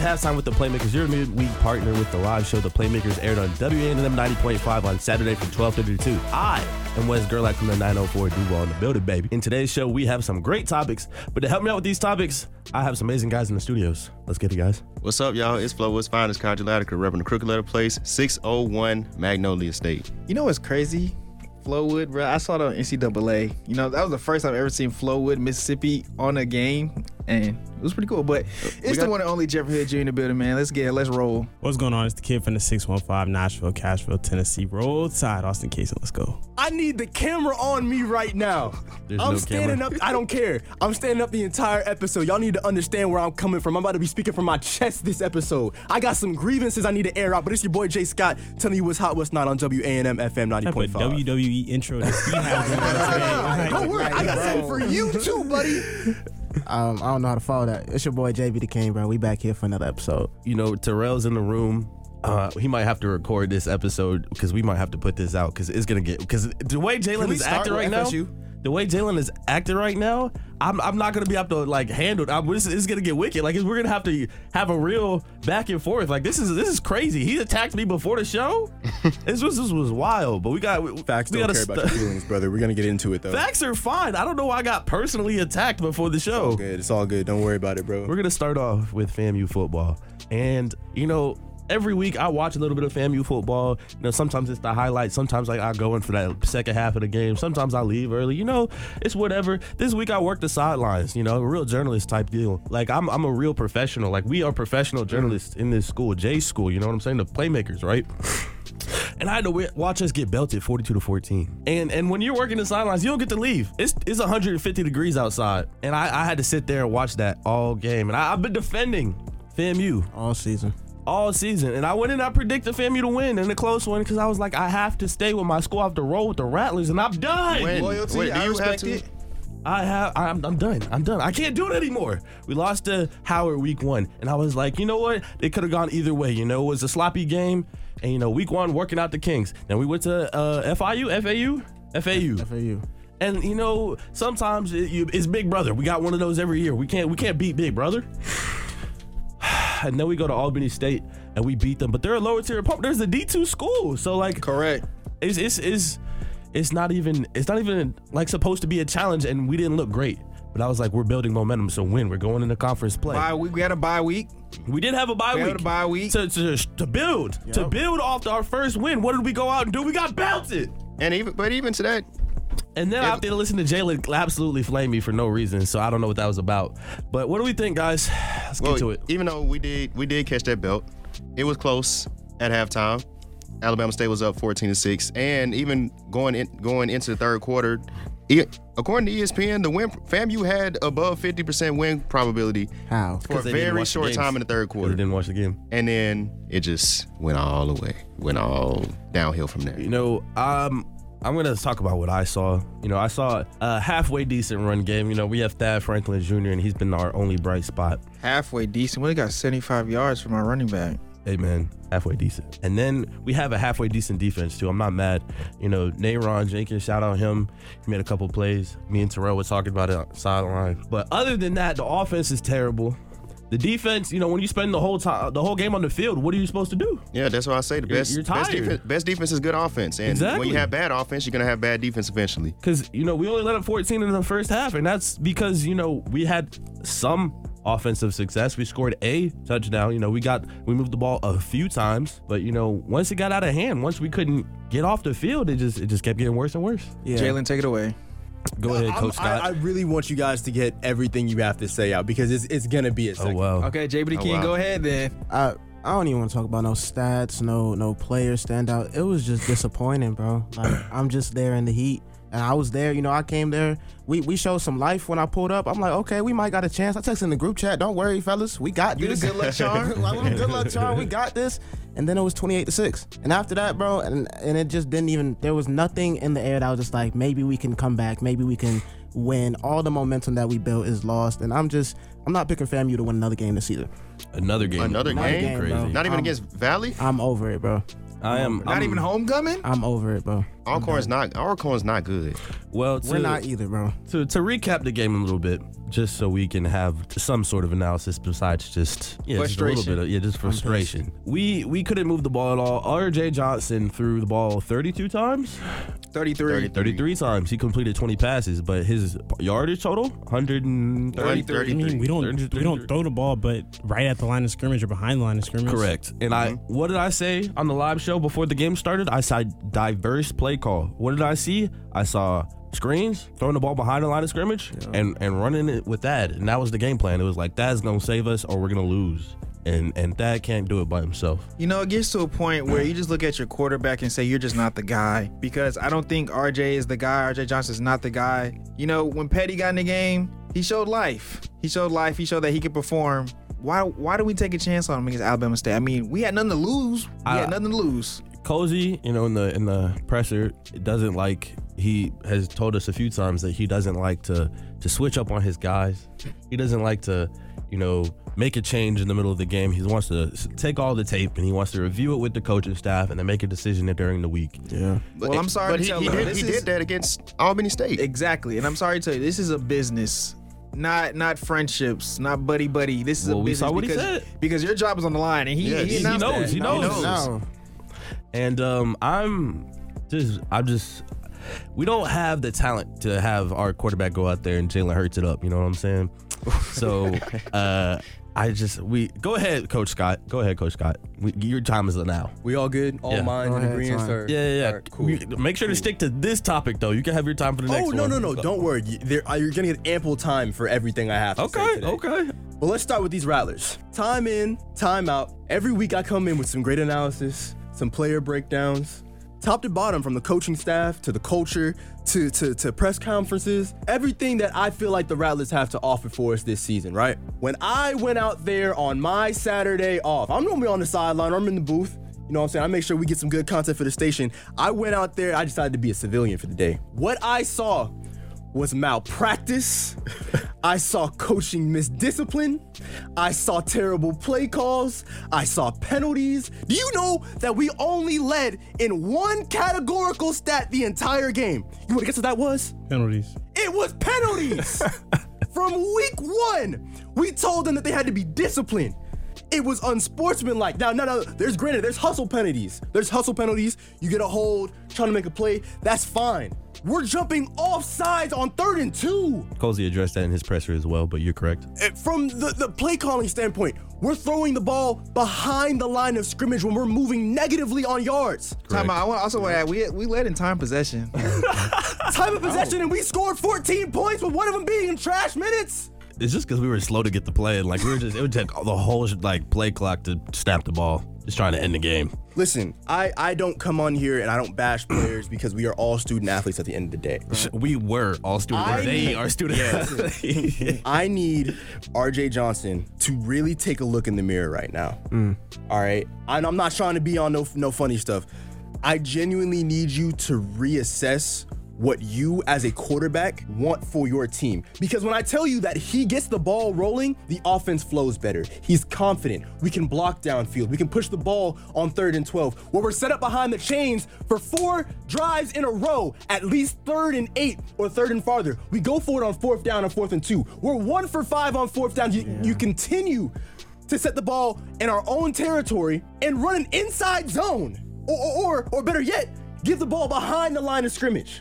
Halftime with the Playmakers, your midweek partner with the live show. The Playmakers aired on WANM 90.5 on Saturday from 12:30 to 2. I am Wes Gerlach from the 904 Duval in the building, baby. In today's show, we have some great topics, but to help me out with these topics, I have some amazing guys in the studios. Let's get it, guys. What's up, y'all? It's Flowwood's finest, Kyle Latica, repping the Crooked Letter Place, 601 Magnolia State. You know what's crazy? Flowwood, bro. I saw it on NCAA. You know, that was the first time I've ever seen Flowwood, Mississippi on a game, and it was pretty cool. But it's the one and only Jeffrey Hood Jr. in the building, man. Let's roll. What's going on? It's the kid from the 615 Nashville, Cashville, Tennessee. Roadside, Austin Casey. Let's go. I need the camera on me right now. I'm standing up. I don't care. I'm standing up the entire episode. Y'all need to understand where I'm coming from. I'm about to be speaking from my chest this episode. I got some grievances I need to air out, but it's your boy Jay Scott telling you what's hot, what's not on WANM FM 90.5. WWE intro that Steve has. Don't worry, I got something for you too, buddy. I don't know how to follow that. It's your boy JB the King, bro. We back here for another episode. You know, Terrell's in the room. He might have to record this episode because we might have to put this out because it's gonna get because the way Jalen is acting right now. The way Jalen is acting right now, I'm not gonna be able to like handle it. It's gonna get wicked. Like we're gonna have to have a real back and forth. Like this is crazy. He attacked me before the show. This was wild. But we got facts. Don't care about your feelings, brother. We're gonna get into it though. Facts are fine. I don't know why I got personally attacked before the show. It's all good. Don't worry about it, bro. We're gonna start off with FAMU football, and you know. Every week I watch a little bit of FAMU football. You know, sometimes it's the highlights. Sometimes like I go in for that second half of the game. Sometimes I leave early. You know, it's whatever. This week I work the sidelines. You know, a real journalist type deal. Like I'm a real professional. Like we are professional journalists in this school, J school. You know what I'm saying? The Playmakers, right? And I had to watch us get belted 42-14. And when you're working the sidelines, you don't get to leave. It's 150 degrees outside, and I had to sit there and watch that all game. And I've been defending FAMU all season, and I went and I predicted FAMU to win in a close one because I was like, I have to stay with my school. I have to roll with the Rattlers, and I'm done. Loyalty, I respect it. I'm done. I can't do it anymore. We lost to Howard week 1, and I was like, you know what? It could have gone either way. You know, it was a sloppy game, and you know, week 1 working out the Kings. Then we went to FAU. And you know, sometimes it's Big Brother. We got one of those every year. We can't beat Big Brother. And then we go to Albany State and we beat them, but they're a lower tier opponent. There's a D2 school, so like correct. It's not even like supposed to be a challenge, and we didn't look great. But I was like, we're building momentum, so we're going into conference play. We had a bye week. We did have a bye week. We had a bye week to build off our first win. What did we go out and do? We got belted. And even to that. And then I have to listen to Jalen absolutely flame me for no reason, so I don't know what that was about. But what do we think, guys? Let's get to it. Even though we did catch that belt, it was close at halftime. Alabama State was up 14-6, and even going into the third quarter, according to ESPN, the win FAMU had above 50% win probability. How? For a very short time in the third quarter. They didn't watch the game, and then it just went all the way, went all downhill from there. You know, I'm going to talk about what I saw. You know, I saw a halfway decent run game. You know, we have Thad Franklin Jr., and he's been our only bright spot. Halfway decent? Well, they got 75 yards from our running back. Hey, man, halfway decent. And then we have a halfway decent defense, too. I'm not mad. You know, Nayron Jenkins, shout out him. He made a couple plays. Me and Terrell were talking about it on the sideline. But other than that, the offense is terrible. The defense, you know, when you spend the whole game on the field, what are you supposed to do? Yeah, that's why I say the best defense is good offense. And when you have bad offense, you're going to have bad defense eventually. Because, you know, we only let up 14 in the first half, and that's because, you know, we had some offensive success. We scored a touchdown. You know, we moved the ball a few times, but, you know, once it got out of hand, once we couldn't get off the field, it just kept getting worse and worse. Yeah. Jalen, take it away. Go ahead, Coach Scott. I really want you guys to get everything you have to say out because it's going to be a second. Oh, wow. Okay, JB King, go ahead then. I don't even want to talk about no stats, no players stand out. It was just disappointing, bro. Like, I'm just there in the heat. And I was there, you know, I came there. We showed some life when I pulled up. I'm like, okay, we might got a chance. I texted in the group chat, don't worry, fellas. We got this. Good luck charm. Good luck charm. We got this. And then it was 28-6. And after that, bro, and it just didn't even, there was nothing in the air that was just like, maybe we can come back. Maybe we can win. All the momentum that we built is lost. And I'm not picking FAMU to win another game this season. Another game? Crazy. Bro. Not even against Valley? I'm over it, bro. Not even homecoming? I'm over it, bro. Alcorn's not good. Well, We're not either, bro. To recap the game a little bit, just so we can have some sort of analysis besides just just a little Frustration. bit of just frustration. We couldn't move the ball at all. R.J. Johnson threw the ball 32 times, 33 times. He completed 20 passes, but his yardage total 133. I mean, we don't throw the ball, but right at the line of scrimmage or behind the line of scrimmage. Correct. And what did I say on the live show before the game started? I saw diverse play call. What did I see? I saw screens, throwing the ball behind the line of scrimmage, and running it with Thad. And that was the game plan. It was like, Thad's going to save us or we're going to lose. And Thad can't do it by himself. You know, it gets to a point where you just look at your quarterback and say, you're just not the guy. Because I don't think RJ is the guy. RJ Johnson's not the guy. You know, when Petty got in the game, he showed life. He showed that he could perform. Why do we take a chance on him against Alabama State? I mean, we had nothing to lose. Cozy, in the presser, doesn't like. He has told us a few times that he doesn't like to switch up on his guys. He doesn't like to, make a change in the middle of the game. He wants to take all the tape and he wants to review it with the coaching staff and then make a decision during the week. Yeah. Well, I'm sorry to tell you, he did that against Albany State. Exactly, and I'm sorry to tell you, this is a business. Not friendships, not buddy. This is a business. We saw what he said. Because your job is on the line, and he knows. He knows. No. And we don't have the talent to have our quarterback go out there and Jalen Hurts it up. You know what I'm saying? So go ahead, Coach Scott. Your time is now. We all good? All minds and agreements? Yeah. All right, cool. Make sure to stick to this topic though. You can have your time for the next one. No. Don't worry. You're gonna get ample time for everything I have to say today. Okay. Well, let's start with these Rattlers. Time in, time out. Every week I come in with some great analysis, some player breakdowns, top to bottom, from the coaching staff to the culture to press conferences, everything that I feel like the Rattlers have to offer for us this season, right? When I went out there on my Saturday off, I'm normally on the sideline, I'm in the booth. You know what I'm saying? I make sure we get some good content for the station. I went out there, I decided to be a civilian for the day. What I saw was malpractice. I saw coaching misdiscipline. I saw terrible play calls. I saw penalties. Do you know that we only led in one categorical stat the entire game? You want to guess what that was? Penalties. It was penalties. From week one, we told them that they had to be disciplined. It was unsportsmanlike. Now, there's hustle penalties. You get a hold, trying to make a play. That's fine. We're jumping off sides on 3rd and 2. Cozy addressed that in his presser as well, but you're correct. From the play calling standpoint, we're throwing the ball behind the line of scrimmage when we're moving negatively on yards. Time out. I want to add, we led in time possession. Time of possession, and we scored 14 points with one of them being in trash minutes. It's just because we were slow to get the play, and it would take the whole play clock to snap the ball, just trying to end the game. Listen, I don't come on here and I don't bash players because we are all student athletes at the end of the day. We were all student. They are student athletes. I need RJ Johnson to really take a look in the mirror right now. All right, and I'm not trying to be on no funny stuff. I genuinely need you to reassess what you as a quarterback want for your team. Because when I tell you that he gets the ball rolling, the offense flows better. He's confident. We can block downfield. We can push the ball on 3rd and 12. Where we're set up behind the chains for 4 drives in a row, at least 3rd and 8 or 3rd and farther. We go for it on 4th down and 4th and 2. We're 1 for 5 on 4th down. You continue to set the ball in our own territory and run an inside zone. Or better yet, give the ball behind the line of scrimmage.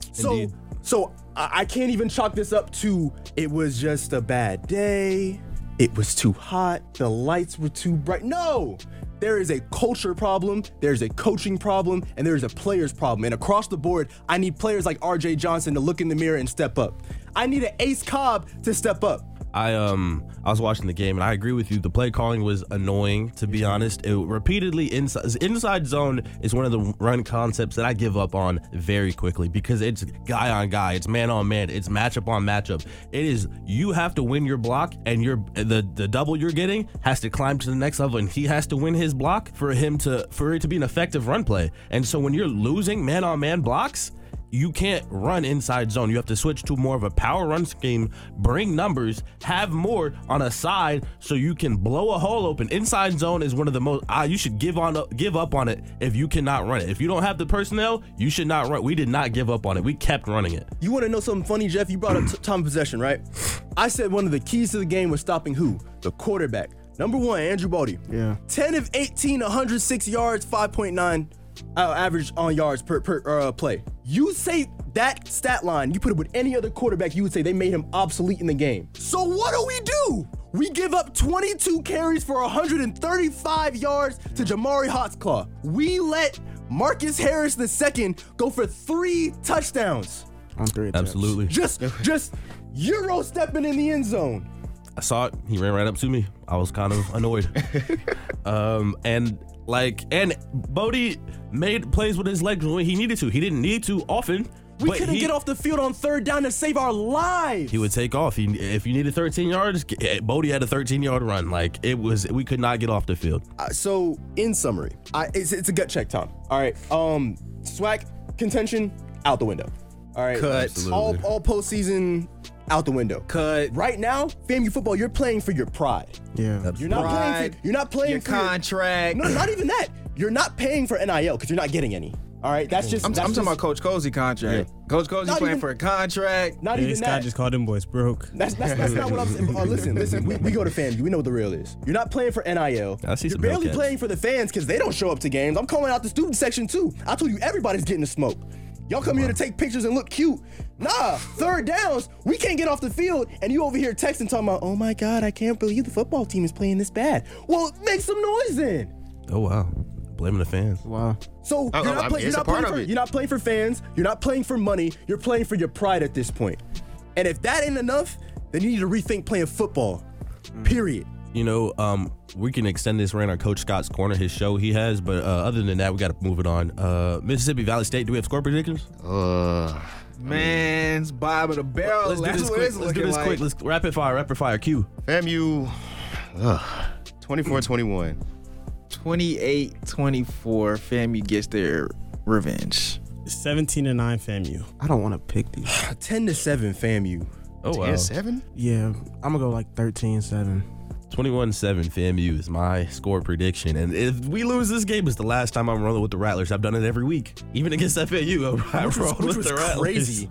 So I can't even chalk this up to it was just a bad day. It was too hot. The lights were too bright. No, there is a culture problem. There's a coaching problem, and there's a players problem. And across the board, I need players like RJ Johnson to look in the mirror and step up. I need an Ace Cobb to step up. I was watching the game and I agree with you. The play calling was annoying, to be honest. It repeatedly inside zone is one of the run concepts that I give up on very quickly because it's guy on guy, it's man on man, it's matchup on matchup. It is you have to win your block and the double you're getting has to climb to the next level and he has to win his block for it to be an effective run play. And so when you're losing man on man blocks, you can't run inside zone. You have to switch to more of a power run scheme, bring numbers, have more on a side so you can blow a hole open. Inside zone is one of the most, you should give up on it if you cannot run it. If you don't have the personnel, you should not run. We did not give up on it. We kept running it. You want to know something funny, Jeff? You brought up time of possession, right? I said one of the keys to the game was stopping who? The quarterback. Number one, Andrew Baldy. Yeah. 10 of 18, 106 yards, 5.9 average on yards per play. You say that stat line, you put it with any other quarterback, you would say they made him obsolete in the game. So what do? We give up 22 carries for 135 yards to Jamari Hotsclaw. We let Marcus Harris II go for 3 touchdowns. On 3 attempts. Absolutely. Just Euro stepping in the end zone. I saw it. He ran right up to me. I was kind of annoyed. And Bodie made plays with his legs when he needed to. He didn't need to often. We couldn't get off the field on third down to save our lives. He would take off. If you needed 13 yards, Bodie had a 13-yard run. We could not get off the field. So, in summary, it's a gut check, Tom. All right. SWAC contention out the window. All right. Cut. All postseason out the window. Cut. Right now, FAMU football, you're playing for your pride. Yeah. You're not playing Your for contract. No, not even that. You're not paying for NIL because you're not getting any. All right, I'm talking about Coach Cozy contract. Yeah. Coach Cozy playing for a contract. Not even Scott that. just called them boys broke. That's not what I'm saying. Listen. We go to FAMU. We know what the real is. You're not playing for NIL. I see You're some barely Hellcats. playing for the fans because they don't show up to games. I'm calling out the student section too. I told you everybody's getting the smoke. Y'all come here to take pictures and look cute. Nah, third downs, we can't get off the field, and you over here texting talking about, oh my God, I can't believe the football team is playing this bad. Well, make some noise then. Oh, wow. Blaming the fans. Wow. So you're not playing for fans, you're not playing for money, you're playing for your pride at this point. And if that ain't enough, then you need to rethink playing football. Period. You know, we can extend this rant on Coach Scott's Corner, his show he has, but other than that, we got to move it on. Mississippi Valley State, do we have score predictions? Man's bottom of the barrel. Let's do this quick. Let's rapid fire. Q. FAMU, 24-21. 28-24. FAMU gets their revenge. 17-9 FAMU. I don't want to pick these. 10-7 FAMU. Oh, wow. 10-7? Yeah, I'm going to go like 13-7. 21-7 FAMU is my score prediction. And if we lose this game, it's the last time I'm rolling with the Rattlers. I've done it every week. Even against FAU, I roll with the Rattlers. Crazy.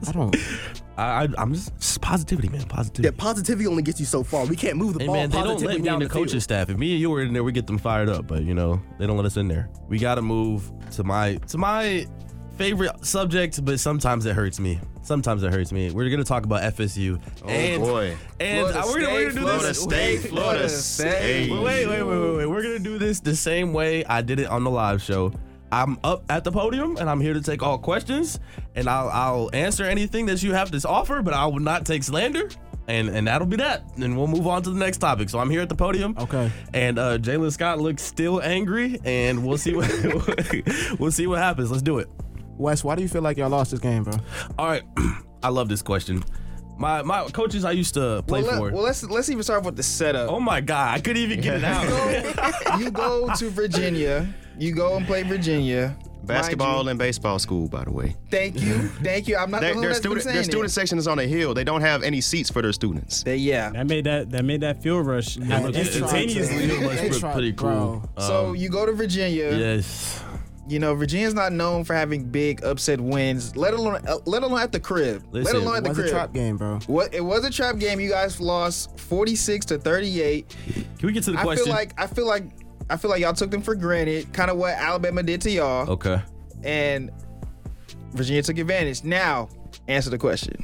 I'm just positivity, man. Positivity. Yeah, positivity only gets you so far. We can't move the ball Man, they don't positively let me down in the coaching field. staff. If me and you were in there, we get them fired up. But they don't let us in there. We got to move to my favorite subject, but sometimes it hurts me. We're gonna talk about FSU. Boy. And we're gonna do this. Florida State. Wait. We're gonna do this the same way I did it on the live show. I'm up at the podium and I'm here to take all questions, and I'll answer anything that you have to offer, but I will not take slander. And that'll be that. And we'll move on to the next topic. So I'm here at the podium. Okay. And Jalen Scott looks still angry, and we'll see what happens. Let's do it. Wes, why do you feel like y'all lost this game, bro? All right. I love this question. My coaches I used to play for. Well, let's even start with the setup. Oh my God, I couldn't even get it out. You go to Virginia. You go and play Virginia. Basketball and baseball school, by the way. Thank you. I'm not the one that's been saying Their it. student section is on a hill. They don't have any seats for their students. That made that field rush happen instantaneously. It was pretty cool. So you go to Virginia. Yes. Virginia's not known for having big upset wins, let alone at the crib. Listen, let alone at the It was crib. a trap game, bro. It was a trap game. You guys lost 46-38. Can we get to the question? I feel like y'all took them for granted, kind of what Alabama did to y'all. Okay. And Virginia took advantage. Now, answer the question.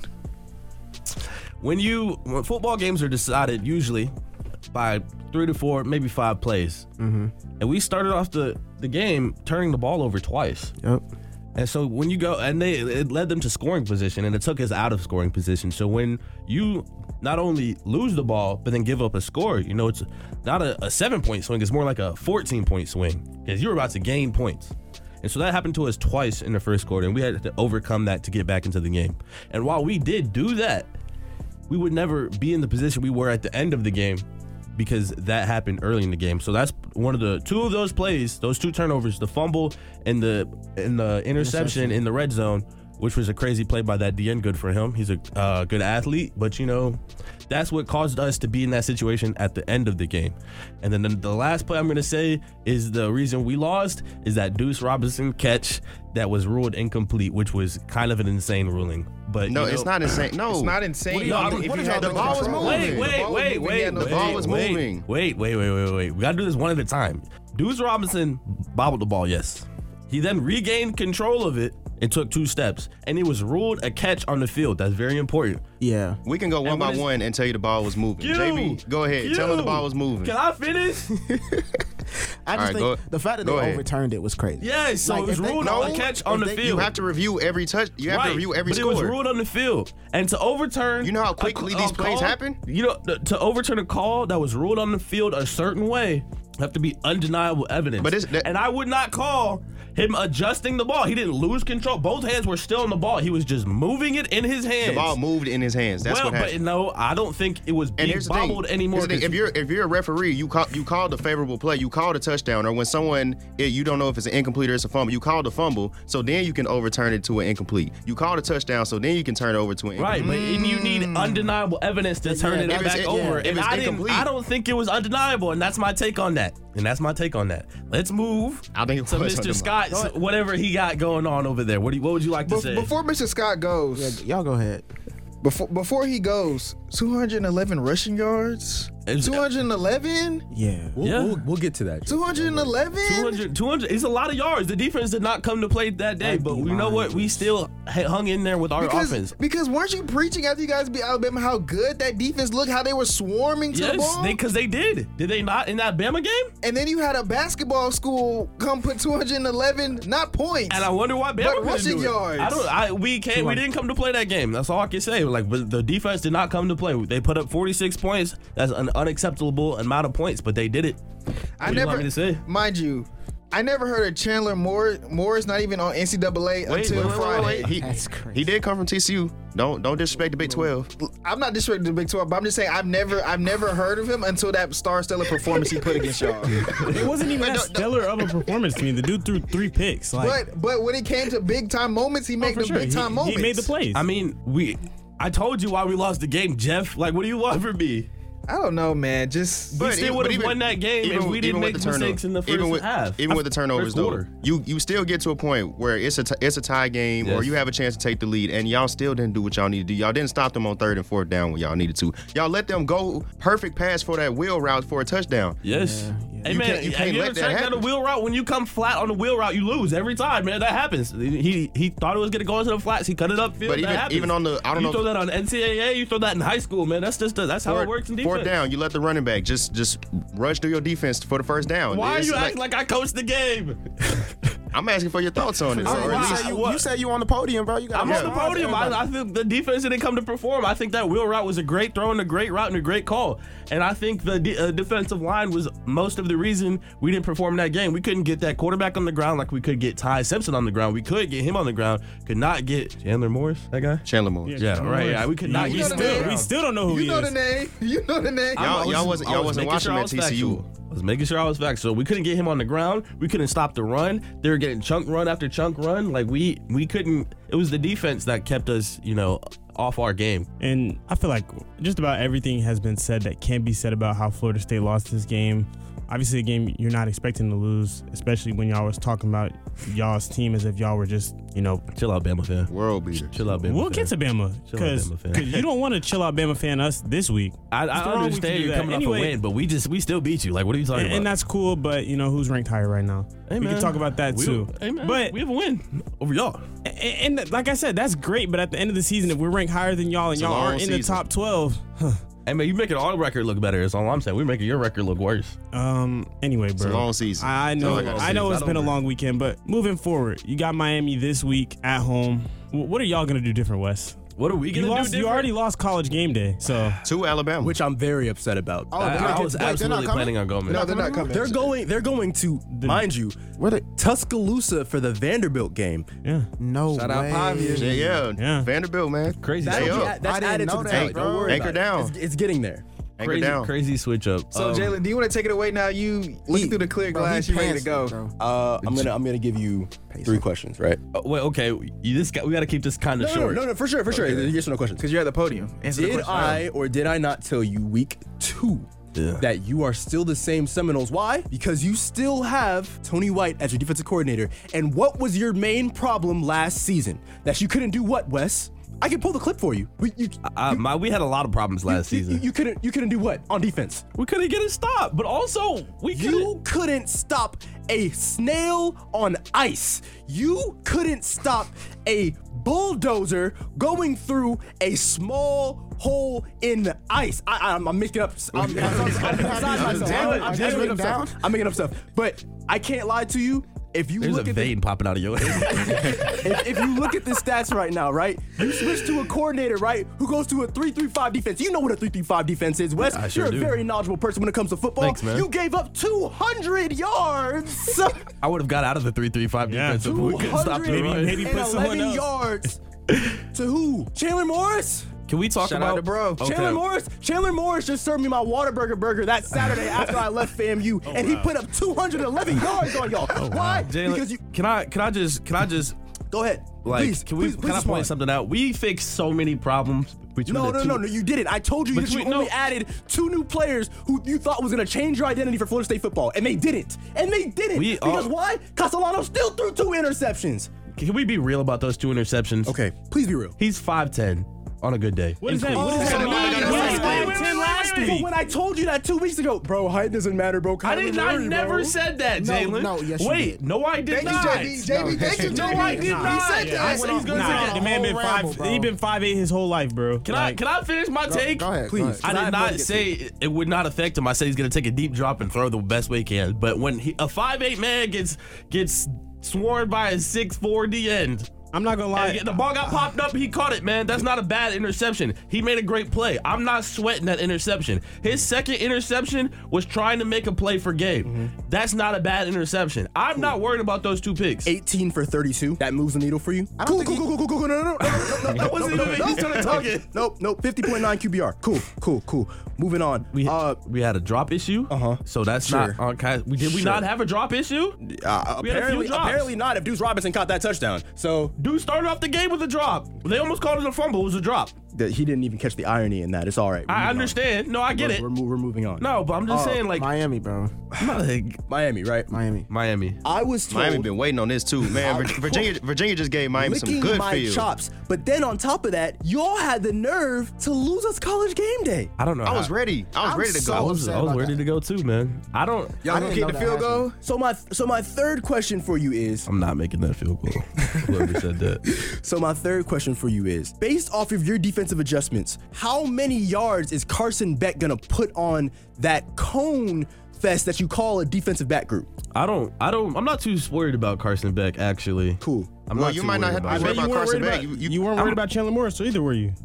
When football games are decided usually by 3 to 4, maybe 5 plays, and we started off the game turning the ball over twice. Yep. And so when you go, and it led them to scoring position, and it took us out of scoring position. So when you not only lose the ball, but then give up a score, it's not a 7-point swing, it's more like a 14-point swing, because you're about to gain points. And so that happened to us twice in the first quarter, and we had to overcome that to get back into the game. And while we did do that, we would never be in the position we were at the end of the game, because that happened early in the game. So that's one of the 2 of those plays, those 2 turnovers, the fumble and the interception in the red zone, which was a crazy play by that DN. Good for him. He's a good athlete, but that's what caused us to be in that situation at the end of the game. And then the last play I'm going to say is the reason we lost is that Deuce Robinson catch that was ruled incomplete, which was kind of an insane ruling. But No, it's not insane. No, It's not insane. The ball was moving. Wait. The ball was moving. Wait. We got to do this one at a time. Deuce Robinson bobbled the ball, yes. He then regained control of it and took 2 steps, and it was ruled a catch on the field. That's very important. Yeah. We can go one by one and tell you the ball was moving. JB, go ahead. Tell him the ball was moving. Can I finish? I just think the fact that they overturned it was crazy. Yes, so it was ruled a catch on the field. You have to review every touch. You have to review every score. But it was ruled on the field. And to overturn... You know how quickly these plays happen? To overturn a call that was ruled on the field a certain way, have to be undeniable evidence. And I would not call him adjusting the ball. He didn't lose control. Both hands were still on the ball. He was just moving it in his hands. The ball moved in his hands. That's what happened. But no, I don't think it was being bobbled anymore. If you're a referee, you call the favorable play, you call the touchdown, or when someone you don't know if it's an incomplete or it's a fumble, you call the fumble, so then you can overturn it to an incomplete. You call the touchdown, so then you can turn it over to an incomplete. Right, but you need undeniable evidence to turn it back over. And I don't think it was undeniable, and that's my take on that. Let's move to Mr. Scott, whatever he got going on over there. What would you like to say? Before Mr. Scott goes, y'all go ahead. Before he goes, 211 rushing yards. 211? Yeah. We'll get to that. 211? 200. It's a lot of yards. The defense did not come to play that day, but you know what? We still hung in there with our offense. Because weren't you preaching after you guys beat Alabama how good that defense looked, how they were swarming to the ball? Yes, because they did. Did they not in that Bama game? And then you had a basketball school come put 211, not points. And I wonder why Bama but rushing yards. We didn't come to play that game. That's all I can say. But the defense did not come to play. They put up 46 points. That's an unacceptable amount of points, but they did it. What do you want me to say? Mind you, I never heard of Chandler Morris, not even on NCAA until Friday. That's crazy. He did come from TCU. Don't disrespect the Big 12. I'm not disrespecting the Big 12, but I'm just saying I've never heard of him until that stellar performance he put against y'all. It wasn't even that stellar of a performance to me. The dude threw 3 picks. But when it came to big time moments, he made big time moments. He made the plays. I mean, I told you why we lost the game, Jeff. What do you want from me? I don't know, man. We still would have won that game if we didn't make mistakes in the first half. Even with the turnovers, though, you still get to a point where it's a tie game, or you have a chance to take the lead, and y'all still didn't do what y'all needed to do. Y'all didn't stop them on 3rd and 4th down when y'all needed to. Y'all let them go perfect pass for that wheel route for a touchdown. Yes. Hey, man, you ever checked out a wheel route? When you come flat on the wheel route, you lose every time, man. That happens. He thought it was going to go into the flats. He cut it upfield. But even on the, I don't know. You throw that on NCAA, you throw that in high school, man. That's how it works in defense. 4th down, you let the running back just rush through your defense for the first down. Why are you acting like I coached the game? I'm asking for your thoughts on it. You said you on the podium, bro. I'm on the podium. I think the defense didn't come to perform. I think that wheel route was a great throw and a great route and a great call. And I think the defensive line was most of the reason we didn't perform in that game. We couldn't get that quarterback on the ground like we could get Ty Simpson on the ground. We could get him on the ground. Could not get Chandler Morris, that guy? Chandler Morris. Yeah, right. Yeah, we could not get we still don't know who he is. You know the name. Y'all wasn't watching at TCU. I was making sure I was factual. We couldn't get him on the ground. We couldn't stop the run. They were getting chunk run after chunk run. We couldn't. It was the defense that kept us, off our game. And I feel like just about everything has been said that can be said about how Florida State lost this game. Obviously, a game you're not expecting to lose, especially when y'all was talking about y'all's team as if y'all were just, Chill out, Bama fan. World beater. Chill out, Bama fan. We'll get to Bama. Because you don't want to chill out Bama fan us this week. I understand you're coming off a win, but we still beat you. What are you talking about? And that's cool, but, who's ranked higher right now? Hey, we can talk about that, too. Hey, man, but we have a win over y'all. And like I said, that's great, but at the end of the season, if we're ranked higher than y'all and y'all aren't in the top 12, Hey, man, you're making our record look better. That's all I'm saying. We're making your record look worse. Anyway, bro. It's a long season. I know it's been a long weekend, but moving forward, you got Miami this week at home. What are y'all going to do different, Wes? What are we going to do different? You already lost College Game Day, so. To Alabama. Which I'm very upset about. I was absolutely planning on going. No, they're not coming. They're going to, mind you, Tuscaloosa for the Vanderbilt game. Yeah. No Shout way. out Pavia. Yeah. Vanderbilt, man. Crazy. That's added to the tally. Don't worry Anchor about it. down. It's getting there. Anchor down. Crazy switch up. So Jalen, do you want to take it away now? You looking through the clear glass, you ready to go? I'm gonna give you 3 questions, right? Wait, okay. We got to keep this kind of short. No, for sure. Yes or no questions. Because you're at the podium. Answer the Did question. I or did I not tell you week 2 that you are still the same Seminoles? Why? Because you still have Tony White as your defensive coordinator. And what was your main problem last season? That you couldn't do what, Wes? I can pull the clip for you. We had a lot of problems last season. You couldn't do what on defense? We couldn't get a stop, but also You couldn't stop a snail on ice. You couldn't stop a bulldozer going through a small hole in the ice. I'm making up. I'm making up stuff. But I can't lie to you. If you There's look a at vein popping out of your head. if you look at the stats right now, right, you switch to a coordinator, right, who goes to a 3-3-5 defense. You know what a 3-3-5 defense is, Wes. I sure You're do. a very knowledgeable person when it comes to football. Thanks, man. You gave up 200 yards. I would have got out of the 3-3-5 defense if we couldn't stop the run. maybe put someone 211 else. yards. To who? Chandler Morris? Can we talk Shout about out to bro. Okay. Chandler Morris just served me my Whataburger burger that Saturday after I left FAMU, and he put up 211 yards on y'all. Why? Jalen, Because you. can I just Go ahead. like Please, can please I point respond. something out? We fixed so many problems between No, the two. you didn't. I told you But because you you- no. only added 2 new players who you thought was going to change your identity for Florida State football, and they didn't. Because why? Castellano still threw 2 interceptions. Can we be real about those 2 interceptions? Okay, please be real. He's 5'10" on a good day. What does that mean? What was 5'10" last But week? when I told you that 2 weeks ago, bro, height doesn't matter, bro. I Kyler never Murray, bro. said that, No, Jalen. no, yes, you Wait, did. no, I did Thank you, not. JB. Thank you, No, JB. I did not. He said that. I said he's gonna Nah, take the it. man been whole ramble, five. bro. He been 5'8" his whole life, bro. Can I finish my take? Go ahead. Please. I I did have more not to get say it would not affect him. I said he's going to take a deep drop and throw the best way he can. But when a 5'8" man gets swarmed by a 6'4" D end, I'm not gonna lie. and the ball got popped up, he caught it, man. That's not a bad interception. He made a great play. I'm not sweating that interception. His second interception was trying to make a play for Gabe. That's not a bad interception. I'm not worried about those 2 picks. 18 for 32. That moves the needle for you. Cool. No. That wasn't even me. He's trying to talk it. Nope. 50.9 QBR. Cool. Moving on. We had a drop issue. So that's Sure. not on. Did we not have a drop issue? We had a few drops. Apparently not if Deuce Robinson caught that touchdown. So Dude started off the game with a drop. They almost called it a fumble. It was a drop. he didn't even catch the irony in that. It's all right. I understand. No, I get it. We're moving on. No, but I'm just saying, like, Miami, bro. I'm not like Miami, right? Miami. I was told Miami been waiting on this too, man. Virginia just gave Miami some licking good my field. chops. But then on top of that, y'all had the nerve to lose us college game day. I don't know. I was ready. I was I'm ready to so go. I was upset about ready that. to go too, man. I don't. Y'all I gonna didn't kick know the that field goal? So my third question for you is I'm not making that field goal. Whoever said that. So my third question for you is, based off of your defensive adjustments, how many yards is Carson Beck gonna put on that cone fest that you call a defensive back group? I'm not too worried about Carson Beck, actually. Cool. I'm Well, not you too might not worried have to about be it. worried about Carson Beck. You weren't worried about Chandler Morris, so either were you.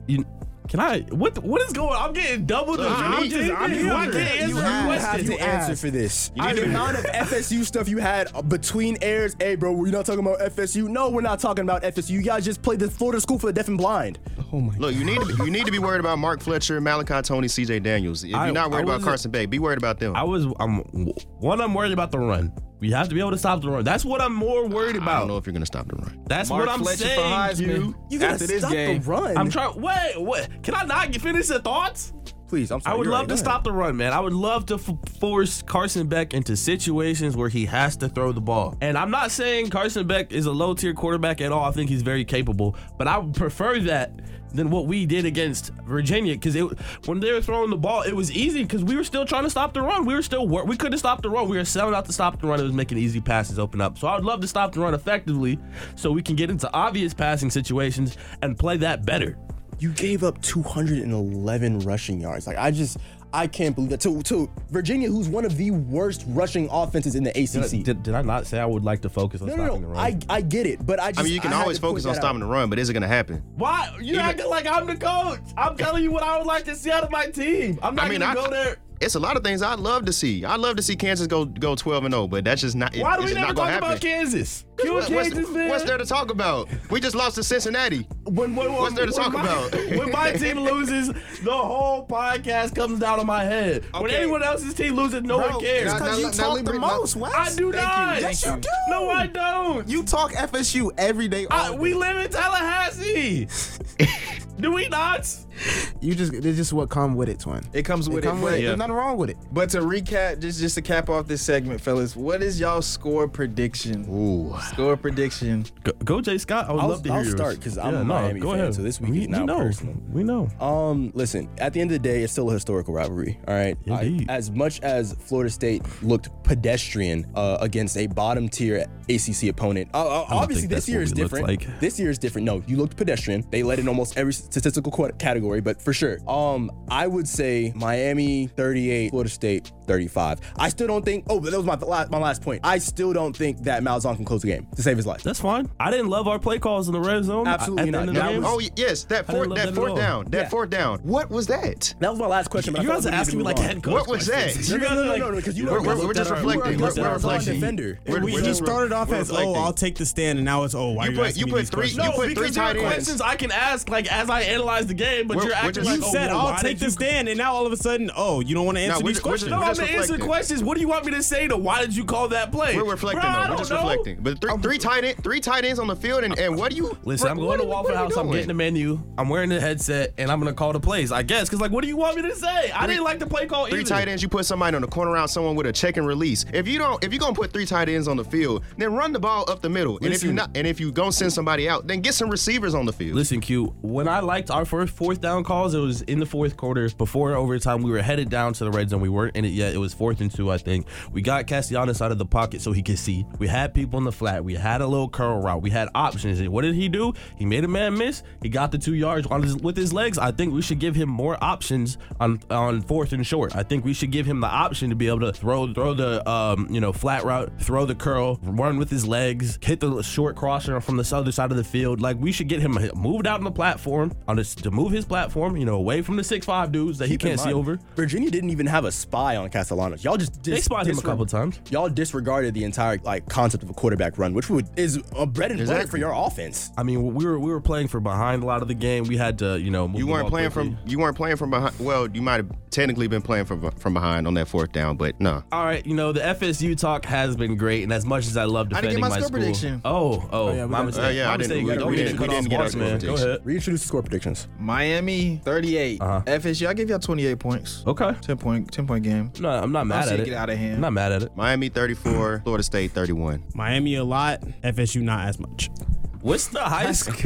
Can I? What is going on? I'm getting double the. I'm I can't wondering. answer You the have You have question. to answer for this. need The to- amount of FSU stuff you had between airs. Hey, bro, we're not talking about FSU. No, we're not talking about FSU. You guys just played the Florida School for the Deaf and Blind. Oh my. Look, you need to be worried about Mark Fletcher, Malachi Tony, CJ Daniels. If you're not worried about wasn't- Carson Beck, be worried about them. I'm worried about the run. We have to be able to stop the run. That's what I'm more worried I about. don't know if you're gonna stop the run. That's Mark what I'm Fletcher for saying. Heisman. You gotta After this stop game. the run. I'm trying. Wait. Can I not finish the thoughts? Please, I'm sorry. I would you're love right. to Go stop the run, man. I would love to force Carson Beck into situations where he has to throw the ball. And I'm not saying Carson Beck is a low-tier quarterback at all. I think he's very capable. But I would prefer that than what we did against Virginia, because when they were throwing the ball, it was easy because we were still trying to stop the run. We couldn't stop the run. We were selling out to stop the run. It was making easy passes open up. So I would love to stop the run effectively so we can get into obvious passing situations and play that better. You gave up 211 rushing yards. Like, I can't believe that. To Virginia, who's one of the worst rushing offenses in the ACC. Did I not say I would like to focus on stopping the run? I get it, but I You can had always to point focus on that stopping out. the run, but is it gonna happen? Why? You're acting like I'm the coach. I'm telling you what I would like to see out of my team. I'm not gonna go there. It's a lot of things I'd love to see. I'd love to see Kansas go 12-0, but that's just not. Why do it's we just never not gonna talk happen. about Kansas? What's there to talk about? We just lost to Cincinnati. What's there to talk about? When my team loses, the whole podcast comes down on my head. When Okay. anyone else's team loses, no one cares. Because you talk the most, Wes. I do not. Yes, you do. No, I don't. You talk FSU every day. all We day. live in Tallahassee. Do we not? It's just what come with it, twin. It comes with it. Come with But, it. There's nothing wrong with it. but to recap, just to cap off this segment, fellas, what is y'all score prediction? Ooh. Score prediction. Go Jay Scott. I would love to hear I'll yours. start because I'm Yeah, a no, Miami go fan, ahead. so this week we, is now we know. personal. We know. Listen, at the end of the day, it's still a historical rivalry. All right. Indeed. As much as Florida State looked pedestrian against a bottom tier ACC opponent, obviously think this that's year what is we looked different. like. This year is different. No, you looked pedestrian. They led in almost every statistical category, but for sure, I would say Miami 38, Florida State 35. I still don't think. Oh, but that was my last point. I still don't think that Malzahn can close the game to save his life. That's fine. I didn't love our play calls in the red zone. Absolutely at the end not. of the game. Oh yes, that I didn't fourth love that at all. down. That Yeah. fourth down. What was that? That was my last question. But You I guys thought are we asking me needed like to move on. head coach. What was that? questions. You guys are like, because you We're just reflecting. We're We're reflecting. defender. He started off as, I'll take the stand, and now it's, why You are you put- asking you me put these three- questions? you put three because there are tight ends. questions I can ask like as I analyze the game, but We're- you're we're acting just- like, You said, well, I'll why take did the stand, and now all of a sudden, you don't want to answer we're these just- we're questions? just- No, we're I'm just answering reflecting. questions. What do you want me to say to why did you call that play? We're reflecting Bro, I though. We're don't just know. reflecting. But three tight ends on the field, and what do you? Listen, I'm what going to are you- Waffle what are you House. I'm doing? getting the menu. I'm wearing the headset, and I'm going to call the plays, I guess. Because, like, what do you want me to say? I didn't like the play call either. Three tight ends, you put somebody on the corner around someone with a check and release. If you're gonna put three tight ends on the field, then run the ball up the middle. Listen. And if you gonna send somebody out, then get some receivers on the field. Listen, Q, when I liked our first fourth down calls, it was in the fourth quarter. Before overtime, we were headed down to the red zone. We weren't in it yet. It was 4th and 2, I think. We got Castellanos out of the pocket so he could see. We had people in the flat. We had a little curl route. We had options. And what did he do? He made a man miss. He got the 2 yards with his legs. I think we should give him more options on 4th and short. I think we should give him the option to be able to throw the flat route, throw the curl, run with his legs, hit the short crosser from the other side of the field. Like, we should get him moved out on the platform to move his platform, away from the 6'5" dudes that he Keep in can't see mind, over. Virginia didn't even have a spy on Castellanos. Y'all just They spotted him a couple times. Y'all disregarded the entire concept of a quarterback run, which is a bread and butter for your offense. I mean, we were playing from behind a lot of the game. We had to, move You the weren't ball playing quickly. from behind. Well, you might have technically been playing from behind on that fourth down, but no. All right, the FSU talk has been great, and as much as I love I didn't defending get my my score school. prediction. yeah, My mistake. yeah, My I didn't- mistake. we Don't get didn't cut off get our boss, man. score Go ahead. Reintroduce the score predictions. Miami 38. FSU, I gave y'all 28 points. Okay. 10 point game. No, I'm not mad see at it it. get out of hand. I'm not mad at it. Miami 34, Florida State 31. Miami a lot, FSU not as much. What's the highest? What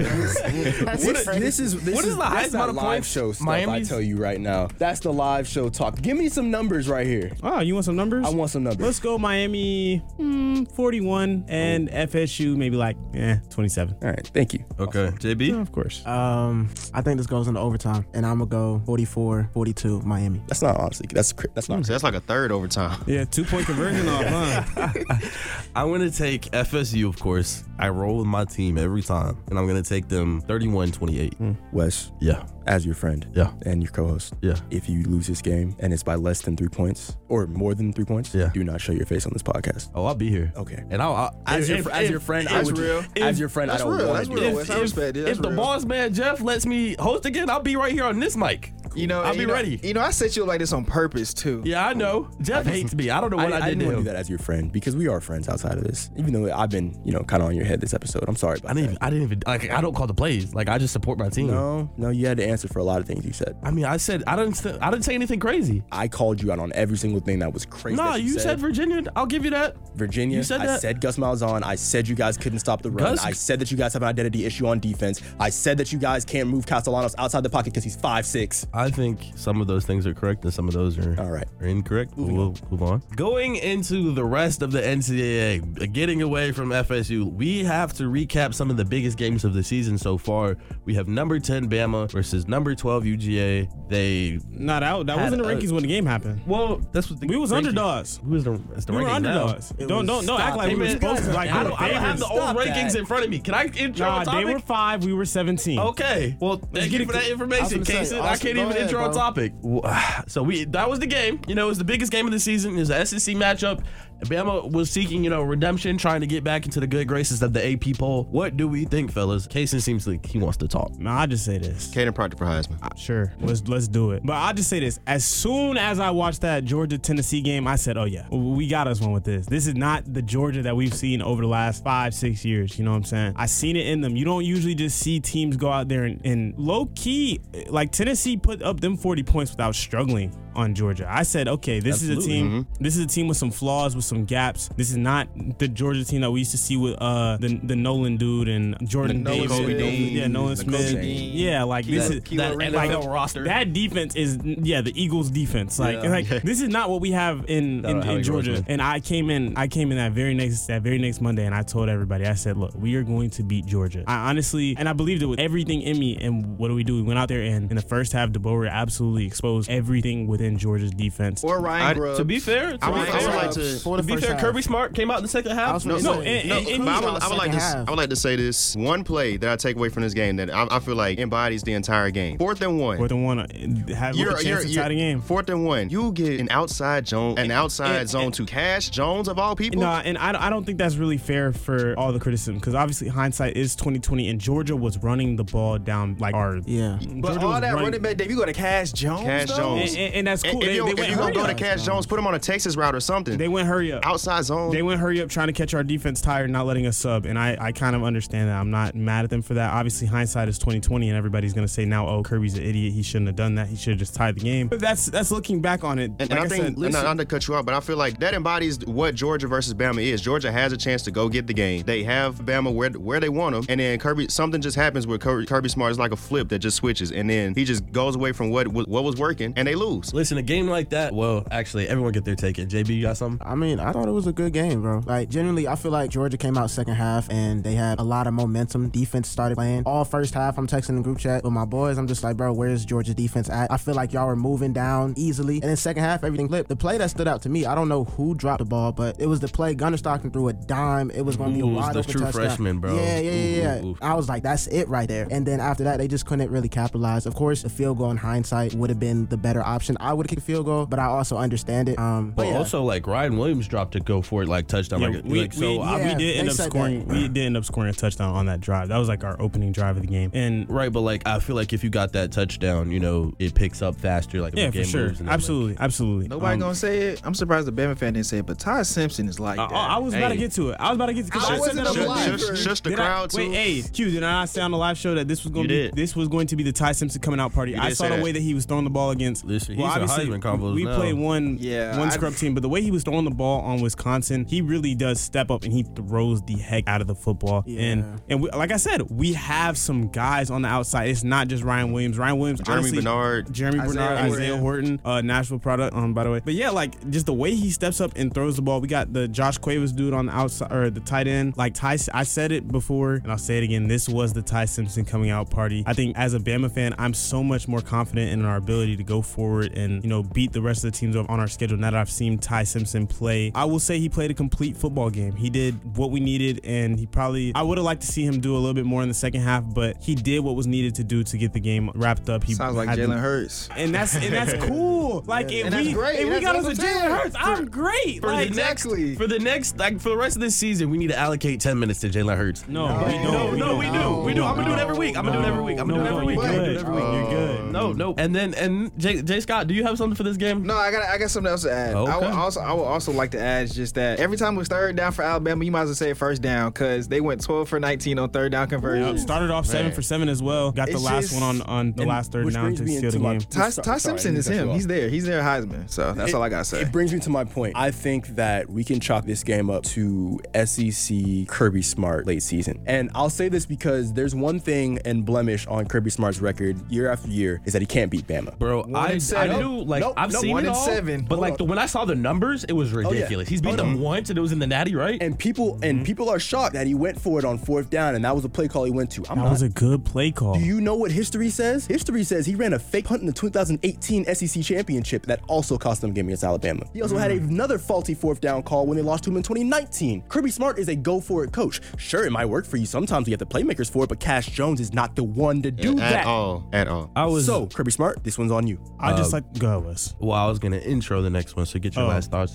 is the highest amount of live points? show stuff? Miami's? I tell you right now, that's the live show talk. Give me some numbers right here. Oh, you want some numbers? I want some numbers. Let's go Miami 41 and FSU maybe 27. All right, thank you. Okay, JB. Of course. I think this goes into overtime, and I'm gonna go 44-42 Miami. That's not honestly. That's not. So that's like a third overtime. Yeah, 2-point conversion off, huh? I'm gonna take FSU, of course. I roll with my team every time, and I'm gonna take them 31-28. Wes, Yeah. as your friend, Yeah. and your co-host, Yeah. if you lose this game and it's by less than 3 points or more than 3 points, Yeah. do not show your face on this podcast. Oh, I'll be here. Okay. And I'll As your friend, I That's would. real. As your friend, I That's don't real. want That's to real. do Wes. it. I respect it. If That's the real. boss man Jeff lets me host again, I'll be right here on this mic. I'll be ready. I set you up like this on purpose too. Yeah, I know. Jeff hates me. I don't know what I did didn't to want to him. do that as your friend because we are friends outside of this. Even though I've been, kind of on your head this episode. I'm sorry about I didn't that. even I don't call the plays. Like, I just support my team. No, you had to answer for a lot of things you said. I mean, I said I didn't say anything crazy. I called you out on every single thing that was crazy. No, that you said Virginia. I'll give you that. Virginia. You said I that. said Gus Malzahn. I said you guys couldn't stop the run. Gus- I said that you guys have an identity issue on defense. I said that you guys can't move Castellanos outside the pocket because he's 5'6". I think some of those things are correct and some of those are All right. incorrect. We'll move on. Going into the rest of the NCAA, getting away from FSU, we have to recap some of the biggest games of the season so far. We have number 10 Bama versus number 12 UGA. They Nah, that wasn't the rankings when the game happened. well, that's what the We was rankings- underdogs. Who is it's the We were rankings now. underdogs. Don't act like Hey, we were man, supposed to. Like, I we were don't have the favorites. old rankings in front of me. Can I intro Nah, a they topic? were 5. We were 17. Okay. Well, thank you for that information, Casey. I can't even intro a topic. So that was the game. It was the biggest game of the season. It was the SEC matchup. Bama was seeking, redemption, trying to get back into the good graces of the AP poll. What do we think, fellas? Kaysen seems like he wants to talk. No, I'll just say this. Caden Proctor for Heisman. Sure, let's do it. But I'll just say this. As soon as I watched that Georgia-Tennessee game, I said, oh yeah, we got us one with this. This is not the Georgia that we've seen over the last 5-6 years. You know what I'm saying? I seen it in them. You don't usually just see teams go out there and low key, like Tennessee put up them 40 points without struggling on Georgia. I said, okay, this is a team. This is a team with some flaws, with some gaps. This is not the Georgia team that we used to see with the Nolan dude and Jordan Davis. Nolan Smith. Yeah, like this is that NFL roster. That defense is the Eagles defense. Like this is not what we have in Georgia. And I came in that very next Monday and I told everybody, I said, look, we are going to beat Georgia. I honestly, and I believed it with everything in me. And what do? We went out there and in the first half, DeBoer absolutely exposed everything within Georgia's defense. Or Ryan Grubb. To be fair, Kirby Smart came out in the second half. I would like to say this. One play that I take away from this game that I feel like embodies the entire game. 4th and 1. 4th and 1. Have a chance to tie the game. 4th and 1. You get an outside zone to Cash Jones of all people. No, and I don't think that's really fair for all the criticism because obviously hindsight is 2020 and Georgia was running the ball down like our But Georgia all that running back, you go to Cash Jones. And that's cool. If you're gonna go to Cash Jones, put him on a Texas route or something. They went hurry up. Outside zone. They went hurry up trying to catch our defense tired, not letting us sub. And I kind of understand that. I'm not mad at them for that. Obviously, hindsight is 2020, and everybody's gonna say now, oh, Kirby's an idiot. He shouldn't have done that. He should have just tied the game. But that's looking back on it. And like I think, not to cut you off, but I feel like that embodies what Georgia versus Bama is. Georgia has a chance to go get the game. They have Bama where they want them, and then something just happens where Kirby Smart is like a flip that just switches, and then he just goes away from what was working, and they lose. Listen, a game like that, well, actually, everyone get their take. JB, you got something? I mean, I thought it was a good game, bro. Like, generally, I feel like Georgia came out second half and they had a lot of momentum. Defense started playing. All first half, I'm texting the group chat with my boys. I'm just like, bro, where's Georgia's defense at? I feel like y'all were moving down easily. And then second half, everything flipped. The play that stood out to me, I don't know who dropped the ball, but it was the play Gunnar Stockton threw a dime. It was going to be a wide open touchdown. Freshman, bro. Yeah. I was like, that's it right there. And then after that, they just couldn't really capitalize. Of course, a field goal in hindsight would have been the better option. I would have kicked a field goal, but I also understand it. But also, like, Ryan Williams dropped to go for it, like, touchdown. Yeah, we did end up scoring. We did end up scoring a touchdown on that drive. That was like our opening drive of the game. And right, but like I feel like if you got that touchdown, it picks up faster. Like yeah, for sure, absolutely. Nobody gonna say it. I'm surprised the Bama fan didn't say it, but Ty Simpson is like that. I was about to get to it. I wasn't alive. Shush the crowd too. Wait, hey, Q, did I not say on the live show that this was going to be the Ty Simpson coming out party? I saw the way that he was throwing the ball against. Listen, he's a Heisman convo. We played one scrub team, but the way he was throwing the ball on Wisconsin, he really does step up and he throws the heck out of the football. Yeah. And we, like I said, we have some guys on the outside. It's not just Ryan Williams. Jeremy Bernard, Isaiah Horton, Nashville product, by the way. But yeah, like just the way he steps up and throws the ball. We got the Josh Cuevas dude on the outside, or the tight end. Like Ty, I said it before and I'll say it again. This was the Ty Simpson coming out party. I think as a Bama fan, I'm so much more confident in our ability to go forward and beat the rest of the teams on our schedule. Now that I've seen Ty Simpson play, I will say he played a complete football game. He did what we needed, and I would have liked to see him do a little bit more in the second half, but he did what was needed to do to get the game wrapped up. He sounds like Jalen Hurts, and that's cool. Like if we got us a Jalen Hurts, I'm great. For the rest of this season, we need to allocate 10 minutes to Jalen Hurts. No, we do. I'm gonna do it every week. You're good. No. And Jay Scott, do you have something for this game? No, I got something else to add. Okay. I would also like to add just that every time it was third down for Alabama, you might as well say first down because they went 12 for 19 on third down conversion. Started off 7 for 7 as well. Got the last one on the last third down to seal the game. Ty Simpson is him. He's there Heisman. So that's all I gotta say. It brings me to my point. I think that we can chalk this game up to SEC Kirby Smart late season. And I'll say this because there's one thing and blemish on Kirby Smart's record year after year is that he can't beat Bama. Bro, I knew, like, I've seen it all, 1-7. but like when I saw the numbers, it was ridiculous. He's beat them once, and it was in the Natty, right? And people are shocked that he went for it on fourth down, and that was a play call he went to. That was a good play call. Do you know what history says? History says he ran a fake punt in the 2018 SEC championship that also cost them a game against Alabama. He also had another faulty fourth down call when they lost to him in 2019. Kirby Smart is a go-for-it coach. Sure, it might work for you. Sometimes we have the playmakers for it, but Cash Jones is not the one to do that. At all. So, Kirby Smart, this one's on you. I just go ahead, Wes. Well, I was going to intro the next one, so get your last thoughts there. Cool.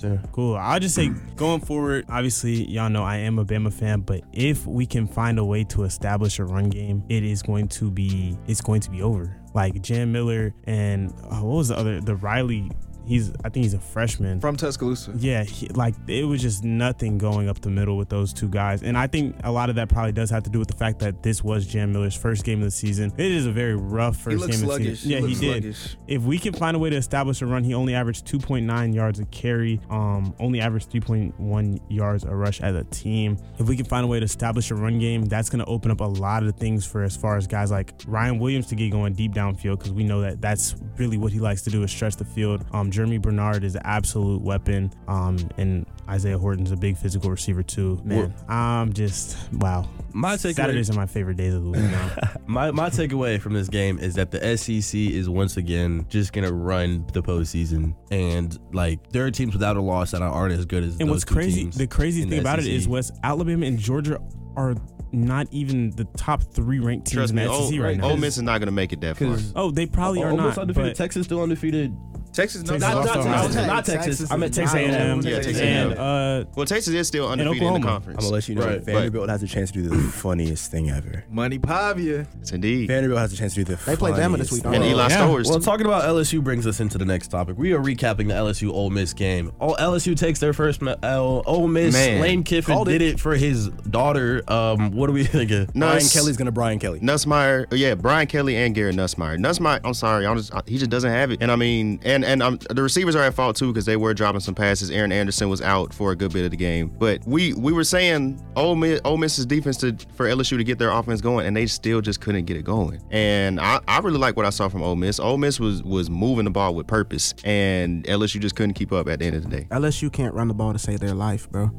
Cool. I'll just say going forward, obviously, y'all know I am a Bama fan, but if we can find a way to establish a run game, it's going to be over. Like Jam Miller and what was the Riley? I think he's a freshman from Tuscaloosa. Yeah, it was just nothing going up the middle with those two guys. And I think a lot of that probably does have to do with the fact that this was Jam Miller's first game of the season. It is a very rough first game of the season. Yeah, he did. If we can find a way to establish a run, he only averaged 2.9 yards a carry, only averaged 3.1 yards a rush as a team. If we can find a way to establish a run game, that's going to open up a lot of things for as far as guys like Ryan Williams to get going deep downfield, because we know that that's really what he likes to do, is stretch the field. Jeremy Bernard is an absolute weapon, and Isaiah Horton's a big physical receiver too. Man, I'm just wow. Saturdays are my favorite days of the week now. my takeaway from this game is that the SEC is once again just gonna run the postseason, and like there are teams without a loss that aren't as good as. And those what's crazy, teams the crazy thing about it is West Alabama and Georgia are not even the top 3 ranked teams in the SEC right now. Ole Miss is not gonna make it that far. Oh, they probably are not. Undefeated. Texas still undefeated. Texas, not Texas. I meant Texas A&M. Yeah, Texas and well, Texas is still undefeated in the conference. I'm gonna let you know Vanderbilt has a chance to do the funniest thing ever. Money Pavia. It's indeed. Vanderbilt has a chance to do the They play Bama this week, and Eli Stowers. Well, talking about LSU brings us into the next topic. We are recapping the LSU Ole Miss game. LSU takes their first L. Ole Miss. Lane Kiffin did it for his daughter. What do we think of? Brian Kelly's gonna Brian Kelly. Nussmeier, Brian Kelly and Garrett Nussmeier. Nussmeier, I'm sorry, he just doesn't have it. And I mean, and the receivers are at fault too, because they were dropping some passes. Aaron Anderson was out for a good bit of the game. But we were saying Ole Miss's defense for LSU to get their offense going, and they still just couldn't get it going. And I really like what I saw from Ole Miss. Ole Miss was moving the ball with purpose, and LSU just couldn't keep up at the end of the day. LSU can't run the ball to save their life, bro.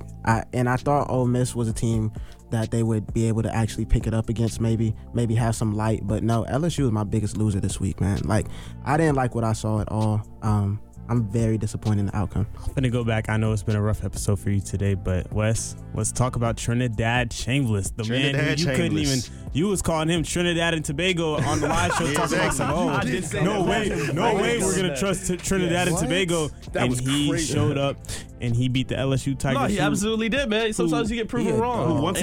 I thought Ole Miss was a team that they would be able to actually pick it up against, maybe have some light. But no, LSU was my biggest loser this week, man. Like, I didn't like what I saw at all. I'm very disappointed in the outcome. I'm gonna go back. I know it's been a rough episode for you today, but Wes, let's talk about Trinidad Chambliss, the man who you couldn't even. You was calling him Trinidad and Tobago on the live show, talking about some. No way, we're gonna trust Trinidad and Tobago, and he showed up and he beat the LSU Tigers. No, he absolutely did, man. Sometimes you get proven wrong. Once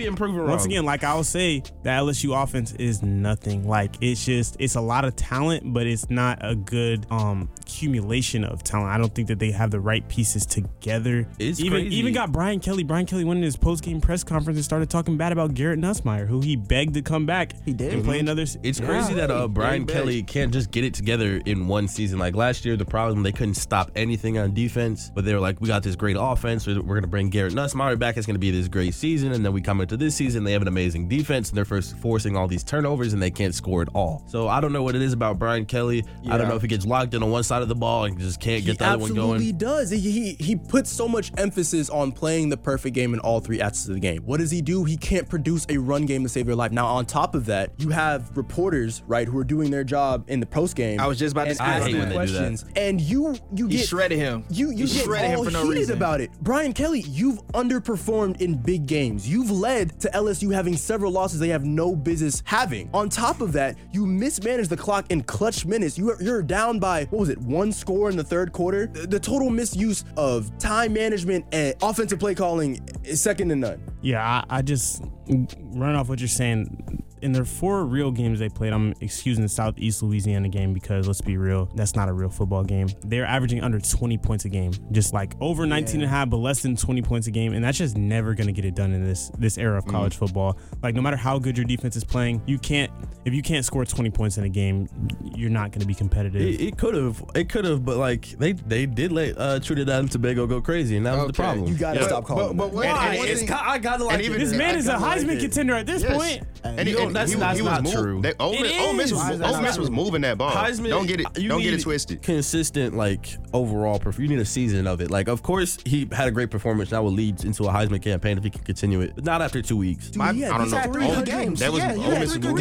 again, like I'll say, the LSU offense is nothing. Like it's a lot of talent, but it's not a good accumulation of talent. I don't think that they have the right pieces together. Even got Brian Kelly. Brian Kelly went in his post-game press conference and started talking bad about Garrett Nussmeier, who he begged to come back. He did. And play another. It's crazy that Brian Kelly can't just get it together in one season. Like last year, the problem, they couldn't stop anything on defense, but they were like, we got this great offense. We're going to bring Garrett Nussmeier back. It's going to be this great season. And then we come into this season, they have an amazing defense, and they're forcing all these turnovers, and they can't score at all. So I don't know what it is about Brian Kelly. I don't know if he gets locked in on one side of the ball and just can't get the other one going. He does. He puts so much emphasis on playing the perfect game in all 3 aspects of the game. What does he do? He can't produce a run game to save their life. Now, on top of that, you have reporters, right, who are doing their job in the post game. I was just about to say asking questions, and you get shredded him. You get shredded him for no reason about it. Brian Kelly, you've underperformed in big games. You've led to LSU having several losses they have no business having. On top of that, you mismanage the clock in clutch minutes. You're down by, 1 score in the third quarter. The total misuse of time management and offensive play calling is second to none. Yeah, I just run off what you're saying. In their 4 real games they played, I'm excusing the Southeast Louisiana game because, let's be real, that's not a real football game. They're averaging under 20 points a game, just like over 19 and a half, but less than 20 points a game, and that's just never going to get it done in this era of college football. Like, no matter how good your defense is playing, if you can't score 20 points in a game, you're not going to be competitive. It could have, but like they did let Trinidad and Tobago go crazy, and that was the problem. You got to stop calling. But why? I got to like this man is a Heisman contender at this point. That's not true. Ole Miss was moving that ball. Heisman, don't get it twisted. Consistent, like, overall you need a season of it. Like, of course he had a great performance. That will lead into a Heisman campaign if he can continue it, but not after 2 weeks. I don't know. Ole Miss was moving that ball.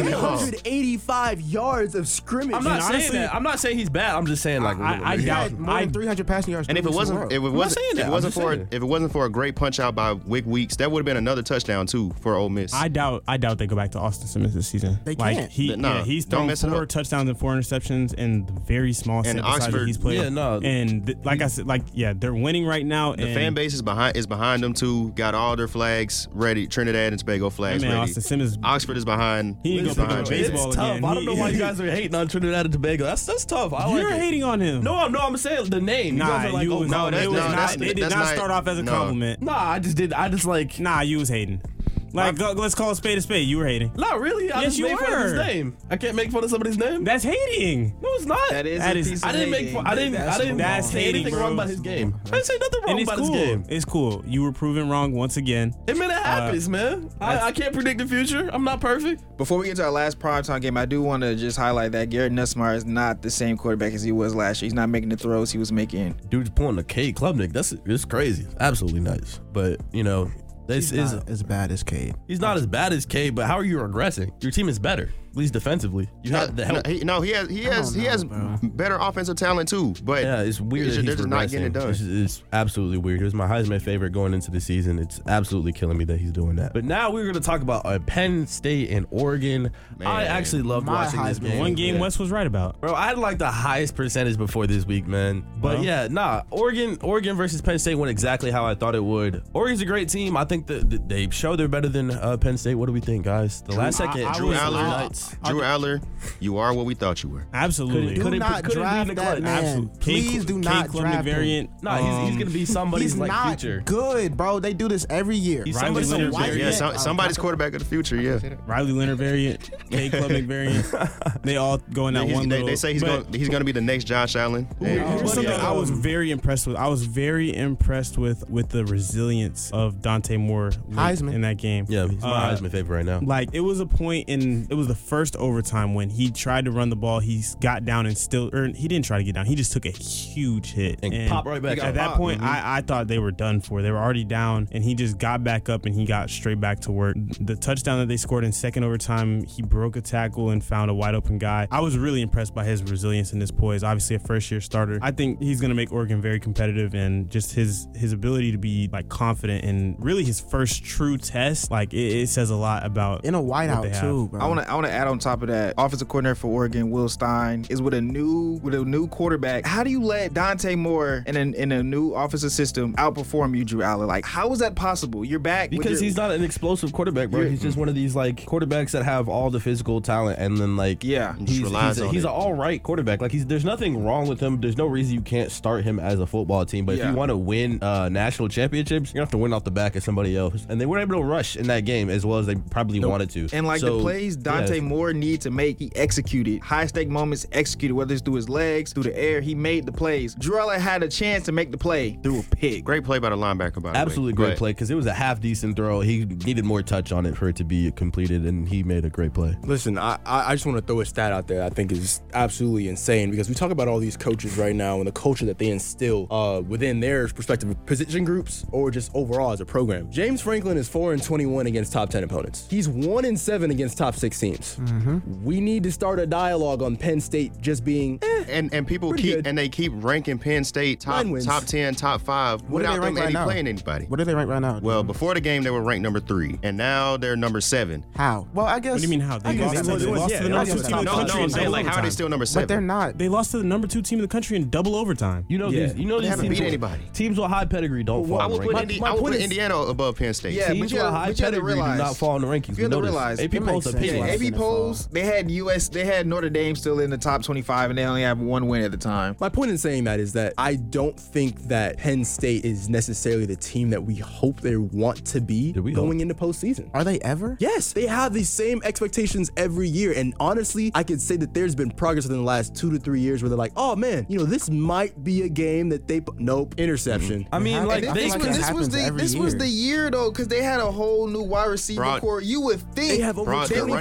good 85 yards of scrimmage. I'm not And saying honestly- that. I'm not saying he's bad. I'm just saying like I He doubt- had more than 300 passing yards. And if it scrimmages wasn't, in a row. if it wasn't for a great punch out by Wick Weeks, that would have been another touchdown too for Ole Miss. I doubt they go back to Austin Simmons this season. They like can't. He's Don't thrown mess it 4 up. touchdowns and 4 interceptions in the very small sample size that Oxford- he's played. Yeah, no. And like I said, they're winning right now. The and fan base is behind them too. Got all their flags ready. Trinidad and Tobago flags man, ready. Austin Simmons, Oxford is behind. He ain't is gonna pick behind up Jay. baseball It's tough. again. I don't know why you guys are hating on Trinidad and Tobago. That's tough. I like you're it. hating on him. No, I'm saying the name. You guys are like, oh, no, that's- it was no, not. that's- It did that's not not- start off as a no. compliment. Nah, I just like. Nah, you was hating. Like, let's call a spade a spade. You were hating. Not really. I Yes, just you made fun of his were. name. I can't make fun of somebody's name. That's hating. No, it's not. That is That a is- piece I of didn't make. hating. I didn't That's say hating, anything bro. wrong about his game. I didn't say nothing wrong And it's about cool. his game. It's cool. You were proven wrong once again. I mean, it happens, man. I can't predict the future. I'm not perfect. Before we get to our last primetime game, I do want to just highlight that Garrett Nussmeier is not the same quarterback as he was last year. He's not making the throws he was making. Dude's pulling a Cade Klubnik. It's crazy. Absolutely nice. But this is Not as bad as Cade. he's not as bad as Cade. But how are you regressing? Your team is better, at least defensively. You have the help. He has better offensive talent too. But Yeah, it's weird. They're that he's just not getting it regressing. done. It's absolutely weird. He was my Heisman favorite going into the season. It's absolutely killing me that he's doing that. But now we're going to talk about Penn State and Oregon. I actually loved My watching this Heisman game. One game Yeah. Wes was right about. Bro, I had like the highest percentage before this week, man. But Well. yeah, Oregon versus Penn State went exactly how I thought it would. Oregon's a great team. I think that they show they're better than Penn State. What do we think, guys? The last second, I Drew was- Aller. I- Drew Aller, you are what we thought you were. Absolutely. Do Couldn't- not couldn't draft be the that clutch. man. Absolutely. Please do not Klubnik draft him. variant. No, he's gonna be somebody's He's like not future. good, bro. They do this every year. He's Riley somebody's Leonard white variant. Yeah, man. somebody's quarterback of the future. Yeah. Riley Leonard variant, Cade Klubnik variant. They all go in that one little. They say he's but going to be the next Josh Allen. Here's something I was very impressed with. I was very impressed with the resilience of Dante Moore late Heisman. in that game. Yeah, he's my Heisman favorite right now. Like it was a point it was the first overtime when he tried to run the ball. He got down and he didn't try to get down. He just took a huge hit And popped right back At up. that point, I thought they were done for. They were already down, and he just got back up and he got straight back to work. The touchdown that they scored in second overtime, he broke a tackle and found a wide open guy. I was really impressed by his resilience and his poise. Obviously, a first year starter. I think he's gonna make Oregon very competitive, and just his ability to be like confident and really his first true test. Like it says a lot about In a what they whiteout have. too, bro. I want to add on top of that. Offensive coordinator for Oregon, Will Stein, is with a new quarterback. How do you let Dante Moore in a new offensive system outperform you, Drew Aller? Like, how is that possible? You're back Because he's not an explosive quarterback, bro. He's just one of these like quarterbacks that have all the physical talent, and then like Yeah. he's relies on he's it. an all right quarterback. Like there's nothing wrong with him. There's no reason you can't start him as a football team. But if Yeah. you want to win national championships, you're gonna have to win off the back of somebody else. And they weren't able to rush in that game as well as they probably wanted to. And like So, the plays Dante yeah. Moore need to make, he executed. High stake moments executed, whether it's through his legs, through the air, he made the plays. Drew Aller had a chance to make the play through a pick. Great play by the linebacker, by the way. Absolutely great play because it was a half decent throw. He needed more touch on it for it to be completed, and he made a great play. Listen, I just want to throw a stat out there I think is absolutely insane because we talk about all these coaches right now and the culture that they instill within their respective position groups or just overall as a program. James Franklin is 4-21 against top 10 opponents. He's 1-7 against top 6 teams. We need to start a dialogue on Penn State just being And people Pretty good. keep ranking Penn State top 9 wins. 10, top 5 What do they without them rank right now? playing anybody. What are they ranked right now? Well, before the game they were ranked number 3, and now they're number 7. How? Well, I guess. What do you mean how? They lost to the number 2 team in No, the country I'm in saying double like how are they overtime. still number 7? But they're not. They lost to the number 2 team in the country in double overtime. You know Yeah. these. You know They these haven't teams beat with- anybody. Teams with high pedigree don't fall I in would the put, rankings. I would point put is- Indiana above Penn State. Yeah, Teams but you with gotta- high but you have to pedigree do realize- not fall in the rankings. You have to Notice. realize- AP It polls makes are sense. paid. Yeah, Watching AP it polls, they had Notre Dame still in the top 25, and they only have one win at the time. My point in saying that is that I don't think that Penn State is necessarily the team that we hope they want to be Do we going hope? into postseason. Are they ever? Yes, they have the same expectations every year. And honestly, I could say that there's been progress within the last 2 to 3 years where they're like, oh man, this might be a game that nope, interception. I mean, And like I they feel like could- that happens every this was year. the year though, because they had a whole new wide receiver Broad- core. You would think They have over Broad, their 25 running backs,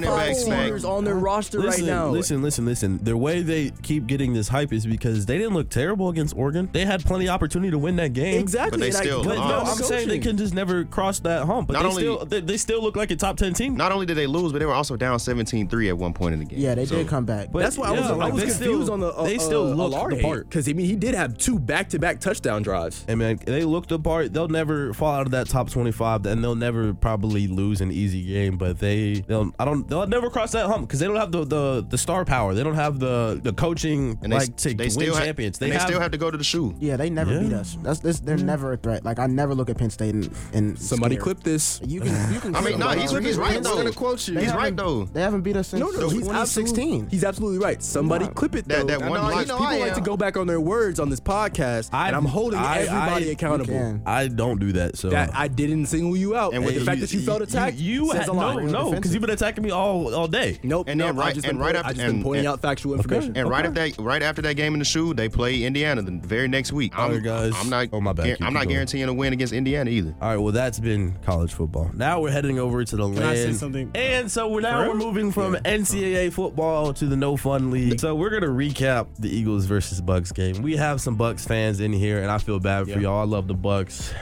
shooters on their roster right now. Listen. The way they keep getting this hype is because they didn't look terrible against Oregon. They had plenty of opportunity to win that game. Exactly. But they and still But no, lost. I'm saying they can just never cross that hump. But they still look like a top 10 team. Not only did they lose, but they were also down 17-3 at one point in the game. Yeah, they So- did come back. But That's why I was confused on the they still look Alari the part. part because he did have 2 back-to-back touchdown drives. And man, they look the part. They'll never fall out of that top 25, and they'll never probably lose an easy game. But they'll never cross that hump because they don't have the star power. They don't have the coaching And to win champions. They still have to go to the shoe. Yeah, they never beat us. They're never a threat. Like I never look at Penn State and Somebody scared. clip this. You can. I mean, no, he's right I'm though. gonna quote you. He's right though. They haven't beat us since He's 2016. He's absolutely right. Somebody clip it though. That one block- People like to go back on their words on this podcast, and I'm holding everybody accountable. can. I don't do that. So That I didn't single you out, and with the fact that you felt attacked, says a lot. no, because you've been attacking me all day. Nope. And then I've just been pointing out factual information. And right after that game in the shoe, they play Indiana the very next week. All right, guys. I'm not. Oh, my bad. I'm not guaranteeing a win against Indiana either. All right, well, that's been college football. Now we're heading over to the land. I say something? And so we're moving from NCAA football to the No Fun League. So we're going to recap the Eagles versus Bucks game. We have some Bucks fans in here, and I feel bad for y'all. I love the Bucks.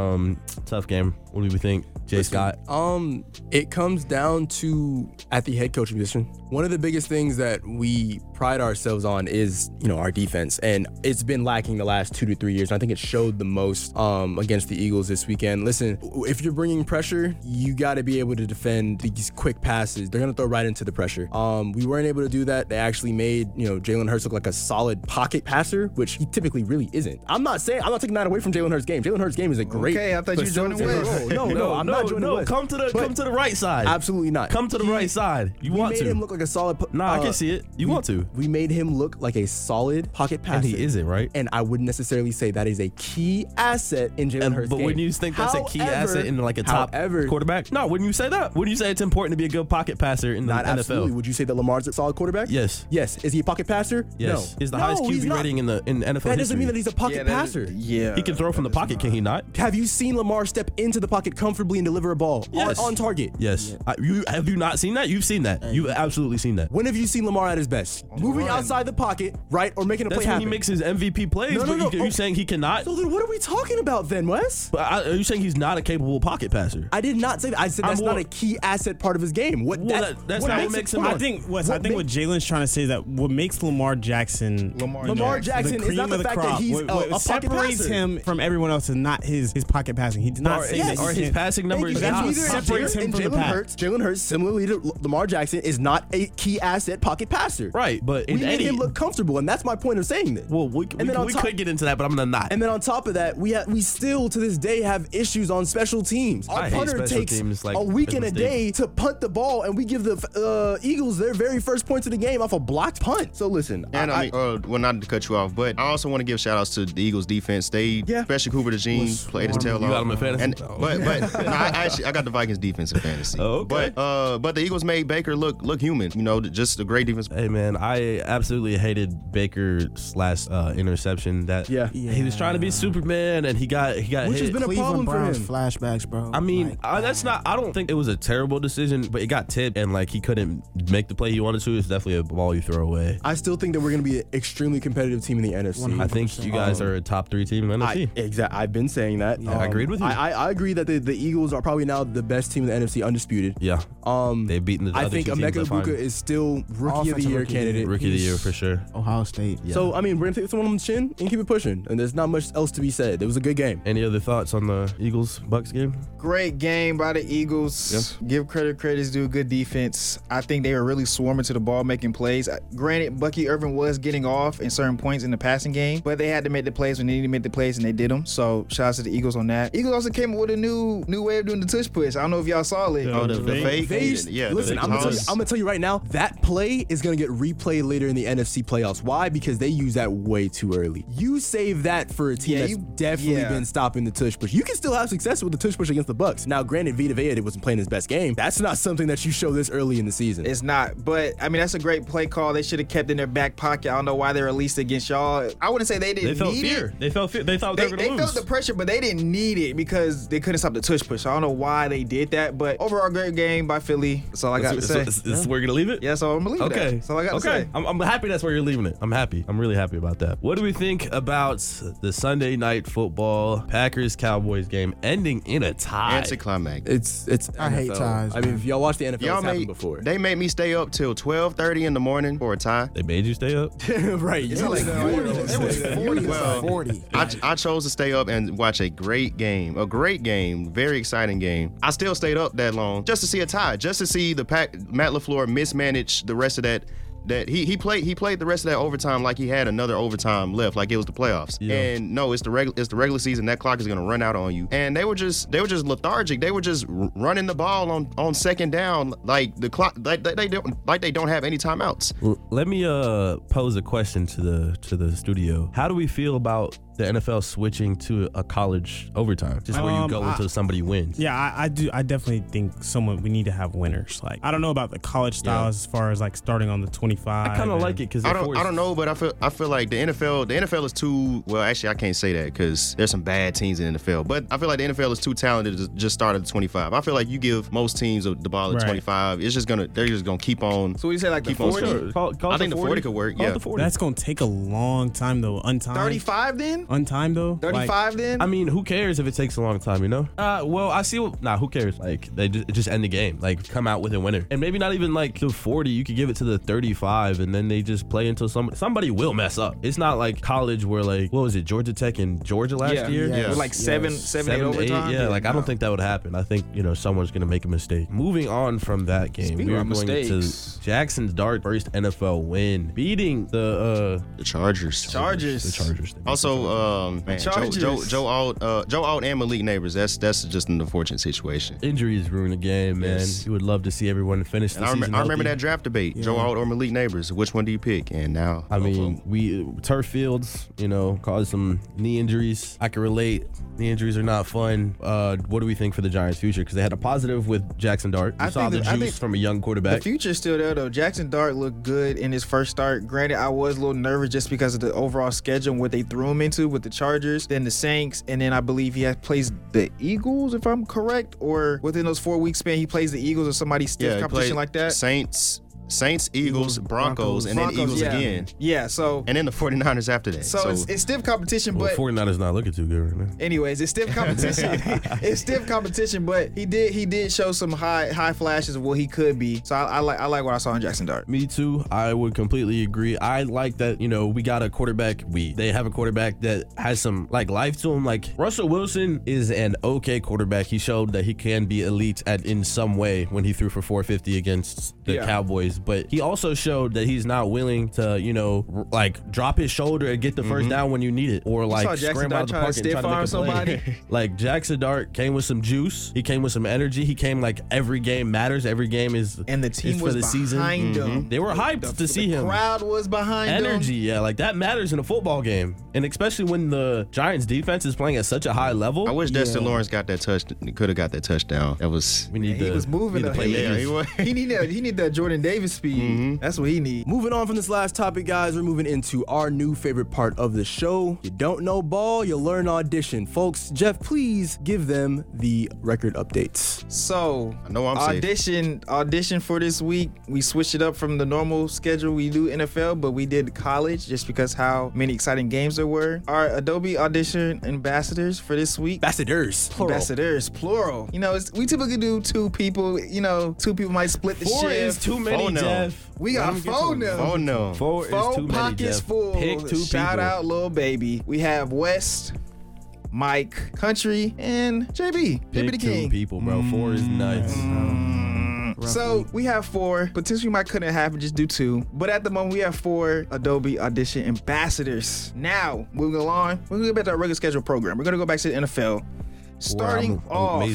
Tough game. What do we think? Jay Scott? It comes down to at the head coaching position. One of the biggest things that we pride ourselves on is, our defense, and it's been lacking the last 2 to 3 years. And I think it showed the most against the Eagles this weekend. Listen, if you're bringing pressure, you got to be able to defend these quick passes. They're gonna throw right into the pressure. We weren't able to do that. They actually made Jalen Hurts look like a solid pocket passer, which he typically really isn't. I'm not taking that away from Jalen Hurts' game. Jalen Hurts' game is a great. Okay, I thought you were joining facilitator Wes. role. No, I'm not joining Wes. Come to the right side. Absolutely not. Come to the right side. You want We to? made him look like a solid. I can see it. You want to? We made him look like a solid pocket passer. And he isn't, right? And I wouldn't necessarily say that is a key asset in Jalen Hurts' But game. wouldn't you think that's a key asset in like a top quarterback? No, wouldn't you say that? Wouldn't you say it's important to be a good pocket passer in the Not NFL? absolutely. Would you say that Lamar's a solid quarterback? Yes. Yes. Is he a pocket passer? Yes. No. He's the No, highest he's QB not. rating in NFL That doesn't history. mean that he's a pocket passer. Yeah. He can throw from the pocket, can he not? Have you seen Lamar step into the pocket comfortably and deliver a ball Yes. on target? Yes. Have you not seen that? You've seen that. You've absolutely seen that. When have you seen Lamar at his best? Moving outside the pocket, right, or making a That's play when happen. he makes his MVP plays. No, no, but no. Are you saying he cannot? So then, what are we talking about then, Wes? But are you saying he's not a capable pocket passer? I did not say that. I said that's not a key asset part of his game. That's not what makes him. I think what Jalen's trying to say is that what makes Lamar Jackson Lamar Jackson the is not cream the of fact crop. that he's What a pocket separates passer. him from everyone else is not his pocket passing. He's not saying that Are he his can't- passing numbers? That's what Neither separates him from the pack. Jalen Hurts, similarly to Lamar Jackson, is not a key asset pocket passer. Right, but We in made any him look comfortable, and that's my point of saying this. well, we And then on top- could get into that, but I'm gonna not. And then on top of that, we still to this day have issues on special teams. Our I hate punter special takes teams, like, a week and a mistake. day to punt the ball, and we give the Eagles their very first points of the game off a blocked punt. So listen, And well, not to cut you off, but I also want to give shout outs to the Eagles defense. They, especially Cooper DeJean, played his tail off. You got him in fantasy? And, but no, I got the Vikings defense in fantasy. Oh, okay. But the Eagles made Baker look human. Just a great defense. Hey man, I absolutely hated Baker's last interception. That he was trying to be Superman and he got Which hit. has been a problem Cleveland for Browns him. flashbacks, bro. I mean, that's not. I don't think it was a terrible decision, but it got tipped and like he couldn't make the play he wanted to. It's definitely a ball you throw away. I still think that we're going to be an extremely competitive team in the NFC. I think you guys are a top 3 team in the NFC. Exactly. I've been saying that. I agreed with you. I agree that the Eagles are probably now the best team in the NFC, undisputed. Yeah. They've beaten the I other think two teams. Emeka Egbuka is still rookie of the year candidate. Rookie of the year for sure. Ohio State. Yeah. So, I mean, we're going to take this one on the chin and keep it pushing. And there's not much else to be said. It was a good game. Any other thoughts on the Eagles-Bucks game? Great game by the Eagles. Give credit's due. Good defense. I think they were really swarming to the ball, making plays. Granted, Bucky Irvin was getting off in certain points in the passing game, but they had to make the plays when they needed to make the plays, and they did them. So, shout out to the Eagles on that. Eagles also came up with a new way of doing the tush push. I don't know if y'all saw it. Oh, the fake? Listen, I'm gonna tell you right now, that play is gonna get replayed play later in the NFC playoffs. Why? Because they use that way too early. You save that for a team that's definitely been stopping the tush push. You can still have success with the tush push against the Bucks. Now, granted, Vita Vea wasn't playing his best game. That's not something that you show this early in the season. It's not, but I mean, that's a great play call. They should have kept in their back pocket. I don't know why they released against y'all. I wouldn't say they didn't need it. They felt fear. They thought they were going to lose. They felt the pressure, but they didn't need it because they couldn't stop the tush push. I don't know why they did that, but overall, great game by Philly. That's all I got to say. This is where you're going to leave it? Yeah, so I'm going to leave it. That's all I got to say. I'm happy that's where you're leaving it. I'm happy. I'm really happy about that. What do we think about the Sunday night football Packers-Cowboys game ending in a tie? Anticlimactic. It's I hate NFL. ties, I mean, if y'all watch the NFL, Y'all it's happened before. They made me stay up till 12:30 in the morning for a tie. They made you stay up? Right. It's like 40. I chose to stay up and watch a great game, very exciting game. I still stayed up that long just to see a tie, just to see Matt LaFleur mismanage the rest of that. That he played the rest of that overtime like he had another overtime left, like it was the playoffs. Yeah. And no, it's the regular season. That clock is gonna run out on you. And they were just lethargic. They were just running the ball on second down, like the clock, like they don't have any timeouts. Let me pose a question to the studio. How do we feel about the NFL switching to a college overtime, just where you go until somebody wins? Yeah, I do. I definitely think we need to have winners. Like, I don't know about the college style as far as like starting on the 25. I kind of like it because I don't know, but I feel like the NFL is too. Well, actually, I can't say that because there's some bad teams in the NFL. But I feel like the NFL is too talented to just start at the 25. I feel like you give most teams the ball at 25, they're just gonna keep on. So we say like the 40? I think the 40 could work. Yeah, that's gonna take a long time though. Untimed. 35 then? Untimed though. 35 then? I mean, who cares if it takes a long time? You know. Well, I see. Who cares? Like they just end the game. Like come out with a winner, and maybe not even like the 40. You could give it to the 35, and then they just play until somebody will mess up. It's not like college where like what was it, Georgia Tech and Georgia last year? Yeah. It was like 7, 8 overtime. Yeah, like I don't think that would happen. I think someone's gonna make a mistake. Moving on from that game, we are going to Jackson's Dart first NFL win, beating the Chargers. The Chargers. Also, Joe Alt and Malik Neighbors. That's just an unfortunate situation. Injuries ruin the game, man. Yes. You would love to see everyone finish the season. I remember that draft debate. Joe Alt or Malik Neighbors. Which one do you pick? And now, I mean, turf fields, cause some knee injuries. I can relate. Knee injuries are not fun. What do we think for the Giants' future? Because they had a positive with Jackson Dart. You saw the juice from a young quarterback. The future's still there, though. Jackson Dart looked good in his first start. Granted, I was a little nervous just because of the overall schedule and what they threw him into with the Chargers, then the Saints, and then I believe he plays the Eagles, if I'm correct, or within those 4-week span, he plays the Eagles or somebody stiff competition like that. Saints, Eagles, Broncos, and then Eagles again. Yeah, so... And then the 49ers after that. So it's stiff competition, but... 49ers not looking too good right now. Anyways, it's stiff competition. It's stiff competition, but he did show some high flashes of what he could be. So I like what I saw in Jackson Dart. Me too. I would completely agree. I like that, we got a quarterback. They have a quarterback that has some, life to him. Like, Russell Wilson is an okay quarterback. He showed that he can be elite in some way when he threw for 450 against the Cowboys. But he also showed that he's not willing to, drop his shoulder and get the first down when you need it, or scramble out of the pocket and try to make a play. Like Jackson Dart came with some juice. He came with some energy. He came every game matters. Every game is and the team was for the behind season. him. They were hyped to see him. The crowd was behind him. Energy, that matters in a football game, and especially when the Giants defense is playing at such a high level. I wish Dexter Lawrence got that could have got that touchdown. That was he was moving. He need that Jordan Davis speed. That's what he needs. Moving on from this last topic, guys, we're moving into our new favorite part of the show. You don't know ball, you'll learn audition. Folks, Jeff, please give them the record updates. So, I know I'm audition for this week. We switched it up from the normal schedule we do NFL, but we did college just because how many exciting games there were. Our Adobe Audition ambassadors for this week. Ambassadors, plural. We typically do 2 people. 2 people might split the 4 shift. is too many, Jeff. We got 4 now. 4 now. 4 is too many, pockets Jeff. full. Pick 2 Shout people. out, Lil Baby. We have West, Mike, Country, and JB. Pick JB the 2 King. people, bro. 4 is nuts. So we have 4. Potentially might couldn't happen, just do 2. But at the moment, we have 4 Adobe Audition ambassadors. Now, moving along, we're going to get back to our regular schedule program. We're going to go back to the NFL. Starting off. Amazing.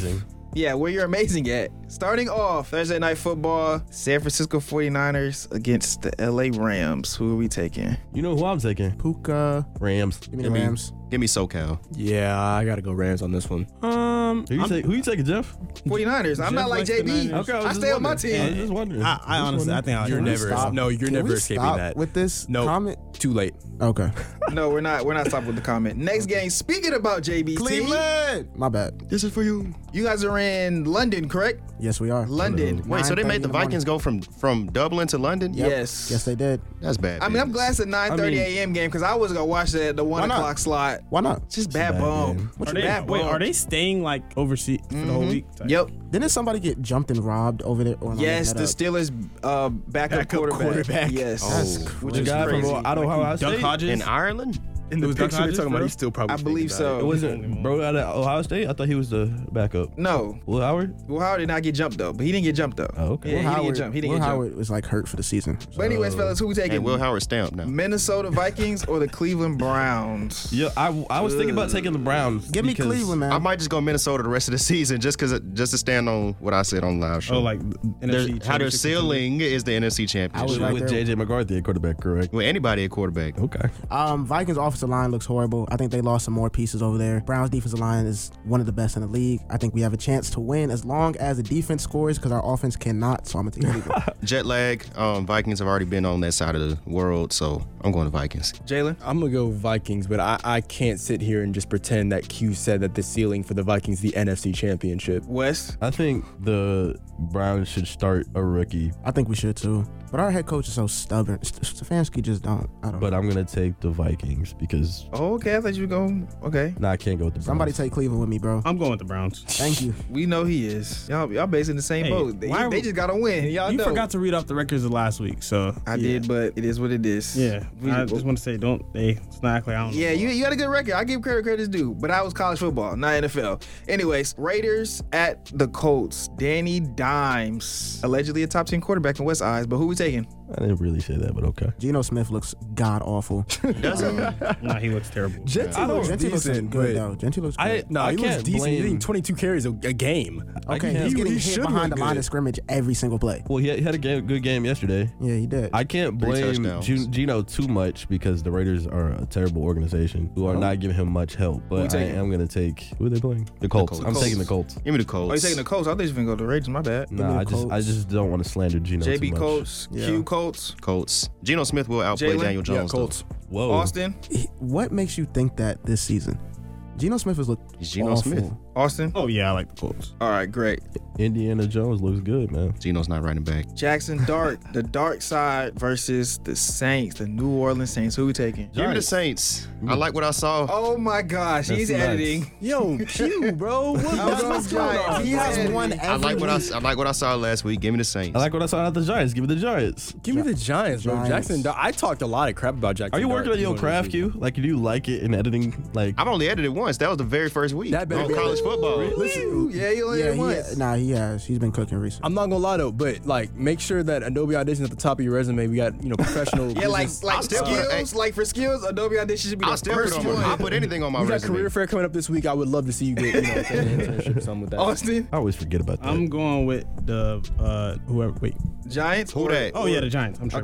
Yeah, where you're amazing at. Starting off, Thursday Night Football, San Francisco 49ers against the LA Rams. Who are we taking? You know who I'm taking? Puka. Rams. Give me the Rams. Give me SoCal. Yeah, I gotta go Rams on this one. Who you taking, Jeff? 49ers. I'm not like Jeff likes JB. the Niners. Okay, I stay on my I was team. just wondering. I honestly, I think You're never Can escaping we that. with this No. comment? Too late. Okay. No, we're not stopping with the comment. Next game, speaking about JB Cleveland. My bad. This is for you. you guys are in London, correct? Yes, we are. London. Wait, so they 9:30 made in the the morning. Vikings go from Dublin to London? Yep. Yes. Yes, they did. That's bad. I mean, I'm glad it's a 9:30 mean- a.m. game because I was gonna watch the 1 not? o'clock slot. Why not? Just bad bad bum. game. What Are you they, bad wait, bum. are they staying like overseas for the whole week? Yep. Didn't somebody get jumped and robbed over there? Or am I Yes, the making that up? Steelers backup quarterback. Yes. Oh. Which The is guy crazy. from Ohio Doug State? Hodges? in Ireland? In the was Doug picture they're Hodges, talking about, bro? he's still probably I believe thinking about so. It wasn't bro out of Ohio State? I thought he was the backup. No. Will Howard? Will Howard did not get jumped though, but he didn't get jumped though. Oh, okay. Yeah, Will he didn't Howard, get jumped. He didn't Will get jumped. Howard was like hurt for the season. But anyways, fellas, who we taking? Hey, Will Howard stamped now. Minnesota Vikings or the Cleveland Browns? Yeah, I was thinking about taking the Browns. Give me because- Cleveland, man. I might just go Minnesota the rest of the season just to stand on what I said on the live show. Oh, like NFC How their championship ceiling is the NFC I Championship. was right with there. JJ McCarthy at quarterback, correct? With anybody at quarterback. Okay. Vikings offensive line looks horrible. I think they lost some more pieces over there. Browns defensive line is one of the best in the league. I think we have a chance to win as long as the defense scores because our offense cannot. So I'm gonna take Cleveland. Jet lag. Vikings have already been on that side of the world, so I'm going to Vikings. Jalen? I'm gonna go Vikings, but I can't sit here and just pretend that Q said that the ceiling for the Vikings is the NFC Championship. West? I think the Browns should start a rookie, I think we should too. But our head coach is so stubborn. Stefanski just don't. I don't. but I'm gonna take the Vikings because Oh, okay. I thought you were going. Okay. I can't go with the Browns. Somebody take Cleveland with me, bro. I'm going with the Browns. Thank you. We know he is. Y'all basically in the same Hey, boat. They, why are they we- just gotta win. Y'all You know. forgot to read off the records of last week, so I yeah. did, but it is what it is. Yeah, We- I just want to say, it's not like I don't know. Yeah, you got a good record. I give credit's due, but I was college football, not NFL. Anyways, Raiders at the Colts. Danny Dimes, allegedly a top 10 quarterback in West Eyes, but who we taking? I didn't really say that, but okay. Geno Smith looks god awful. Does he? Nah, he looks terrible. Genty looks Genty looks decent, good but though. Genty looks good. no, I he looks can't decent. He's blame- getting 22 carries a game. Okay, can't- he's getting he hit should behind look the line good. of scrimmage every single play. Well, he had a good game yesterday. Yeah, he did. I can't 3 blame touchdowns. Gino too much because the Raiders are a terrible organization who are not giving him much help. But I taking? am going to take who are they playing? The Colts. Colts. I'm taking the Colts. Give me the Colts. Oh, you taking the Colts? I thought you were gonna go to the Raiders. My bad. Nah, the I just don't want to slander Gino too JB much. Colts, Q Colts, Colts. Geno Smith will outplay Jalen? Daniel Jones. Yeah, Colts. Whoa. Austin, What makes you think that this season? Geno Smith has looked He's Geno awful. Smith. Austin. Oh yeah, I like the Colts. All right, great. Indiana Jones looks good, man. Geno's not running back. Jackson Dart, the dark side versus the Saints, the New Orleans Saints. Who we taking? Give me the Saints. I like what I saw. Oh my gosh, he's That's nuts. editing. Yo, Q, bro. What's going on? He has won I every like week. what I saw last week. Give me the Saints. I like what I saw out the Giants. Give me the Giants. Give me the Giants, bro. Giants. Jackson, I talked a lot of crap about Jackson. Are you Dart working on your going craft, into the Q? Like, do you like it in editing? Like, I've only edited once. That was the very first week That better on be- college football. Listen, Yeah, you only Yeah, did once. he has. He's been cooking recently. I'm not gonna lie though, but like, make sure that Adobe Audition at the top of your resume. We got professional. Yeah, like business. I'll still put it- skills, like for skills, Adobe Audition should be I'll the still put first it on one. my, I'll put anything on my we got resume. career fair coming up this week. I would love to see you get an internship or something with that. Austin, I always forget about that. I'm going with the whoever. Wait. Giants. Who that? Oh yeah, the Giants. I'm sure.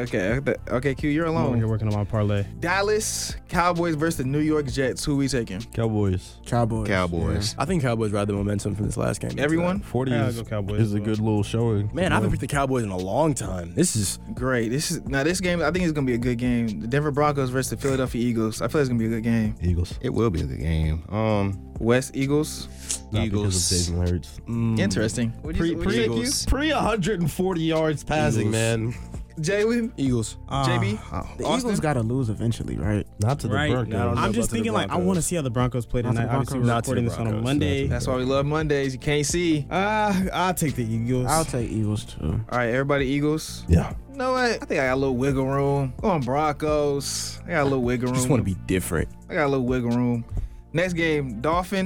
Okay, Q, you're I'm over alone. here working on my parlay. Dallas Cowboys versus the New York Jets. Who we taking? Cowboys. Cowboys. I think Cowboys ride the momentum from this last game. Everyone? 40 Yeah, I'll is, go Cowboys is as a well. good little showing. Man, I haven't picked the Cowboys in a long time. This is Great. This game. I think it's gonna be a good game. The Denver Broncos versus the Philadelphia Eagles. I feel it's gonna be a good game. Eagles. It will be a good game. West Eagles. Not Eagles. because of Jalen Hurts. Interesting. What'd you say, Q? Eagles. Pre 140 yards passing, Eagles. man. Jalen, Eagles. JB, The Austin? Eagles got to lose eventually, right? Not to the Right. Broncos. No, I'm about just to the thinking like I Broncos. want to see how the Broncos play Not to the tonight. Obviously, Broncos. we're Not to the recording this on a Broncos. Monday. That's why we love Mondays. You can't see. I'll take the Eagles. I'll take Eagles too. All right, everybody, Eagles. Yeah. You know what? I think I got a little wiggle room. Go on Broncos. I got a little wiggle room. Just want to be different. I got a little wiggle room. Next game, Dolphins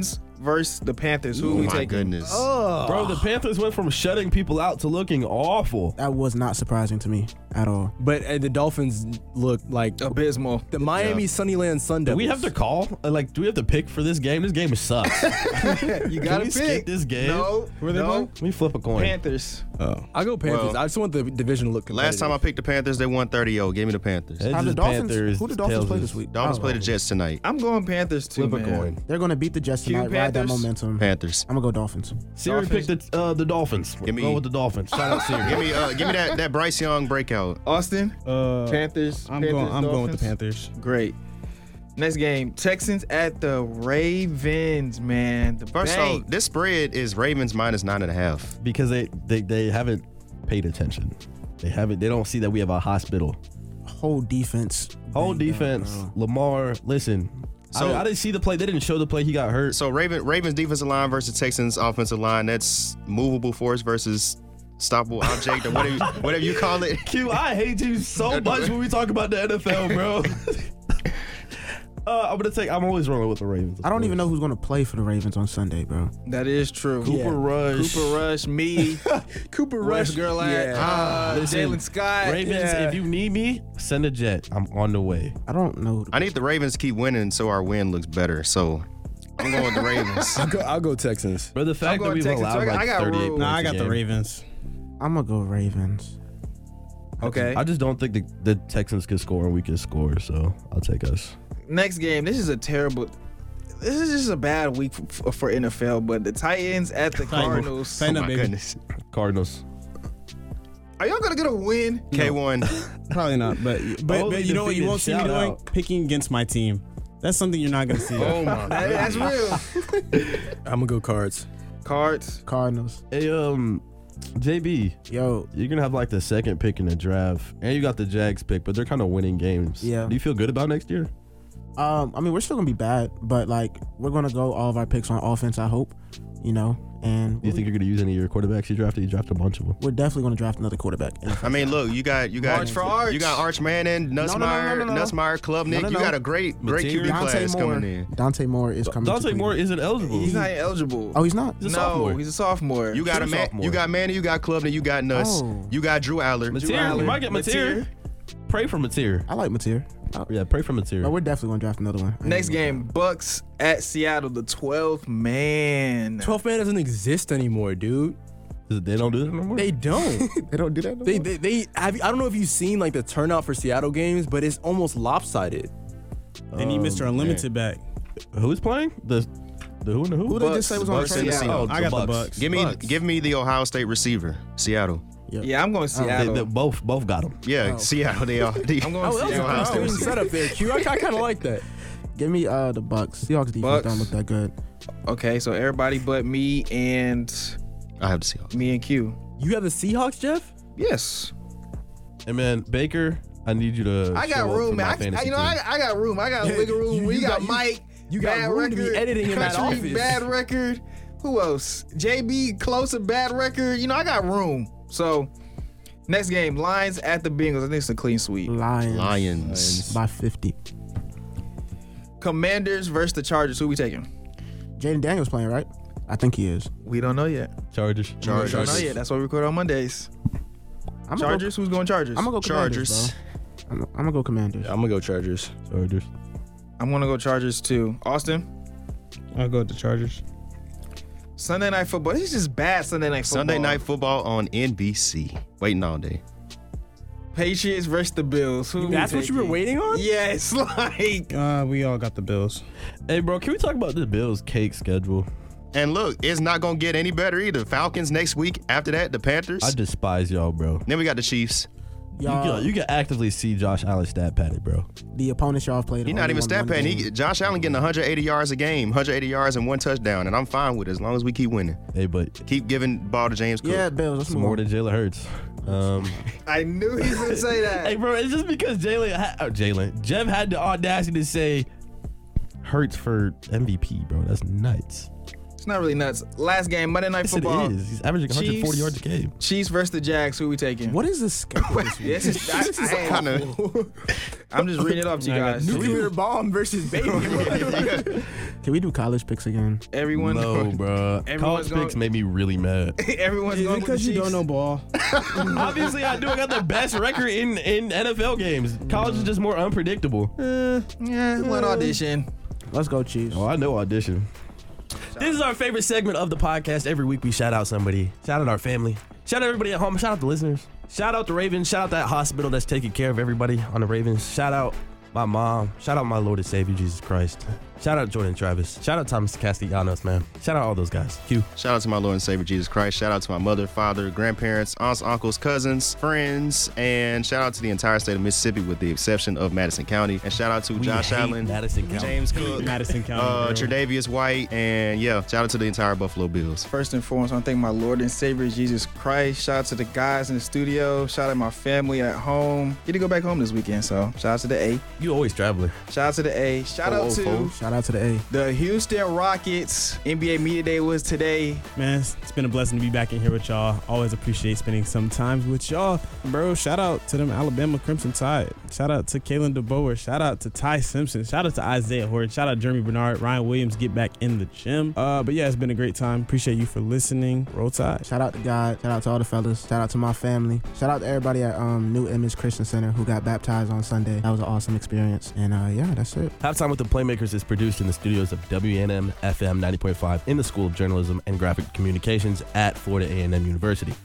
versus the Panthers. Who Oh we my taking? goodness. Bro, the Panthers went from shutting people out to looking awful. That was not surprising to me at all. But the Dolphins look like Abysmal. the Miami Sunnyland Sun Do Devils. we have to call? Like, do we have to pick for this game? This game sucks. You Can gotta we pick. skip this game? No. Who are they playing? Let me flip a coin. Panthers. I'll go Panthers. Well, I just want the division to look competitive. Last time I picked the Panthers, they won 30-0. Give me the Panthers. It's How the just Dolphins? Panthers, Who the Dolphins play tails this week? Dolphins Oh. play the Jets tonight. I'm going Panthers too, Flip a man. coin. They're gonna beat the Jets Q tonight. Ride that Panthers? momentum. Panthers. I'm gonna go Dolphins. Siri picked the Dolphins. Give me- Go with the Dolphins. Shout out Siri. Give me that Bryce Young breakout. Austin. Panthers. I'm Panthers, going with the Dolphins? Panthers. Great. Next game, Texans at the Ravens, man. The First of all, bank. this spread is Ravens -9.5. Because they haven't paid attention. They don't see that we have a hospital. Whole defense. Whole banged up, defense. bro. Lamar, listen. So- I didn't see the play. They didn't show the play. He got hurt. So Ravens defensive line versus Texans offensive line. That's movable force versus stoppable object, or whatever you call it. Q, I hate you so much when we talk about the NFL, bro. I'm always rolling with the Ravens. I don't even know who's gonna play for the Ravens on Sunday, bro. That is true. Cooper Rush. Cooper Rush, me, Cooper Rush Rush. girl at Listen, Jalen Scott. Ravens, Yeah. if you need me, send a jet. I'm on the way. I don't know. I need the Ravens to keep winning so our win looks better. So I'm going with the Ravens. I'll go Texans. But the fact that going we've Texans, allowed so I like got 38 room. points Nah, I a got the game, Ravens. I'm gonna go Ravens. Okay. I just don't think the Texans can score and we can score, so I'll take us. Next game. This is just a bad week for NFL. But the Titans at the Cardinals. Tighten Oh up, my baby. goodness. Cardinals. Are y'all gonna get a win? K1. Probably not, but Only you know what? You defeated won't see me shout doing out. picking against my team. That's something you're not gonna see. Oh my. That's real. I'm gonna go Cards. Cards. Cardinals. Hey, JB, Yo, you're gonna have like the second pick in the draft, and you got the Jags pick, but they're kind of winning games. Yeah. Do you feel good about next year? I mean, we're still gonna be bad, but like we're gonna go all of our picks on offense. I hope, and Do you think you're gonna use any of your quarterbacks you drafted? You drafted a bunch of them. we're definitely gonna draft another quarterback. I mean, look, you got Arch for Arch. You got Arch Manning, Nussmeier, no. Nussmeier, Klubnik. No. You got a great Mateer. QB class coming in. Dante Moore is coming. Dante to Moore Cleveland. isn't eligible. He's not eligible. Oh, he's not. He's a no, sophomore. he's a sophomore. You got True sophomore. You got Manning, you got Klubnik, you got Nuss, Oh. you got Drew Aller. Mateer, you might get Mateer. Pray for Mateer. I like Mateer. Yeah, pray for Mateer. But we're definitely gonna draft another one. Next game, Bucks at Seattle, the 12th man. 12th man doesn't exist anymore, dude. They don't do that no more. They don't. They don't do that. No they more? they have. I don't know if you've seen like the turnout for Seattle games, but it's almost lopsided. They need Mr. Unlimited back. Who's playing? The who and the who? Who they just say was on the Bucks and trade? the Oh, Seahawks. I got the Bucks. Give me the Ohio State receiver, Seattle. Yeah, I'm going They Seattle. both got them. Yeah, Seattle. They are. I'm going Oh, that was a Seattle. Ohio State clean receiver. setup there, Q. I kind of like that. Give me the Bucks. Seahawks defense Bucks. don't look that good. Okay, so everybody but me and I have the Seahawks. me and Q. You have the Seahawks, Jeff? Yes. Hey man, Baker, I need you to. I got show up room, for man. my I fantasy team. got room. I got wiggle room. We got Mike. You got bad room to be record. editing in that Country, office. Bad record. Who else? JB closer. Bad record. I got room. So next game, Lions at the Bengals. I think it's a clean sweep. Lions. by 50. Commanders versus the Chargers. Who we taking? Jaden Daniels playing, right? I think he is. We don't know yet. Chargers. We don't know yet. That's why we record on Mondays. I'm Chargers. Who's going Chargers? I'm gonna go Commanders. Chargers. Bro. I'm gonna go Commanders. I'm gonna go Chargers. Chargers. I'm gonna go Chargers too. Austin. I'll go with the Chargers. Sunday night football. This is just bad Sunday night football. Sunday night football on NBC. Waiting all day. Patriots versus the Bills. Who That's we what you were taking? waiting on? Yes, like We all got the Bills. Hey bro, can we talk about the Bills' cake schedule? And look, it's not gonna get any better either. Falcons next week. After that, the Panthers. I despise y'all, bro. Then we got the Chiefs. Y'all, You can actively see Josh Allen stat padded, bro. the opponents y'all have played. He's not even stat padding. Josh Allen getting 180 yards a game, 180 yards and 1 touchdown, and I'm fine with it as long as we keep winning. Hey, but Keep giving ball to James Cook. Yeah, Bills. Let's it's move more on. than Jalen Hurts. I knew he was gonna say that. Hey, bro, it's just because Jeff had the audacity to say Hurts for MVP, bro. That's nuts. It's not really nuts. Last game, Monday Night Yes, Football. it is. He's averaging 140 yards a game. Chiefs versus the Jags. Who we taking? What is this schedule this week? This is kind of. I'm just reading it off to you guys. Nuclear bomb versus baby. Can we do college picks again? Everyone. No, bro. Everyone's College going- picks made me really mad. Everyone's Is going it with the because you Chiefs. don't know ball? Obviously, I do. I got the best record in NFL games. College is just more unpredictable. Yeah, one audition. Let's go, Chiefs. Oh, I know audition. This is our favorite segment of the podcast. Every week we shout out somebody. Shout out our family. Shout out everybody at home. Shout out the listeners. Shout out the Ravens. Shout out that hospital that's taking care of everybody on the Ravens. Shout out my mom. Shout out my Lord and Savior, Jesus Christ. Shout out Jordan Travis. Shout out Thomas Castellanos, man. Shout out all those guys. Q. Shout out to my Lord and Savior Jesus Christ. Shout out to my mother, father, grandparents, aunts, uncles, cousins, friends, and shout out to the entire state of Mississippi with the exception of Madison County. And shout out to Josh hate Allen, Madison County. James Cook, Madison County. Tre'Davious White, and yeah, shout out to the entire Buffalo Bills. First and foremost, I want to thank my Lord and Savior Jesus Christ. Shout out to the guys in the studio. Shout out to my family at home. Get to go back home this weekend, so shout out to the A. You always traveling. Shout out to the A. Shout out to Shout out to the A. the Houston Rockets. NBA Media Day was today. Man, it's been a blessing to be back in here with y'all. Always appreciate spending some time with y'all. Bro, shout out to them Alabama Crimson Tide. Shout out to Kalen DeBoer. Shout out to Ty Simpson. Shout out to Isaiah Horton. Shout out Jeremy Bernard. Ryan Williams, get back in the gym. But yeah, it's been a great time. Appreciate you for listening. Roll Tide. Shout out to God. Shout out to all the fellas. Shout out to my family. Shout out to everybody at New Image Christian Center who got baptized on Sunday. That was an awesome experience. And yeah, that's it. Halftime with the Playmakers is produced in the studios of WNM FM 90.5 in the School of Journalism and Graphic Communications at Florida A&M University.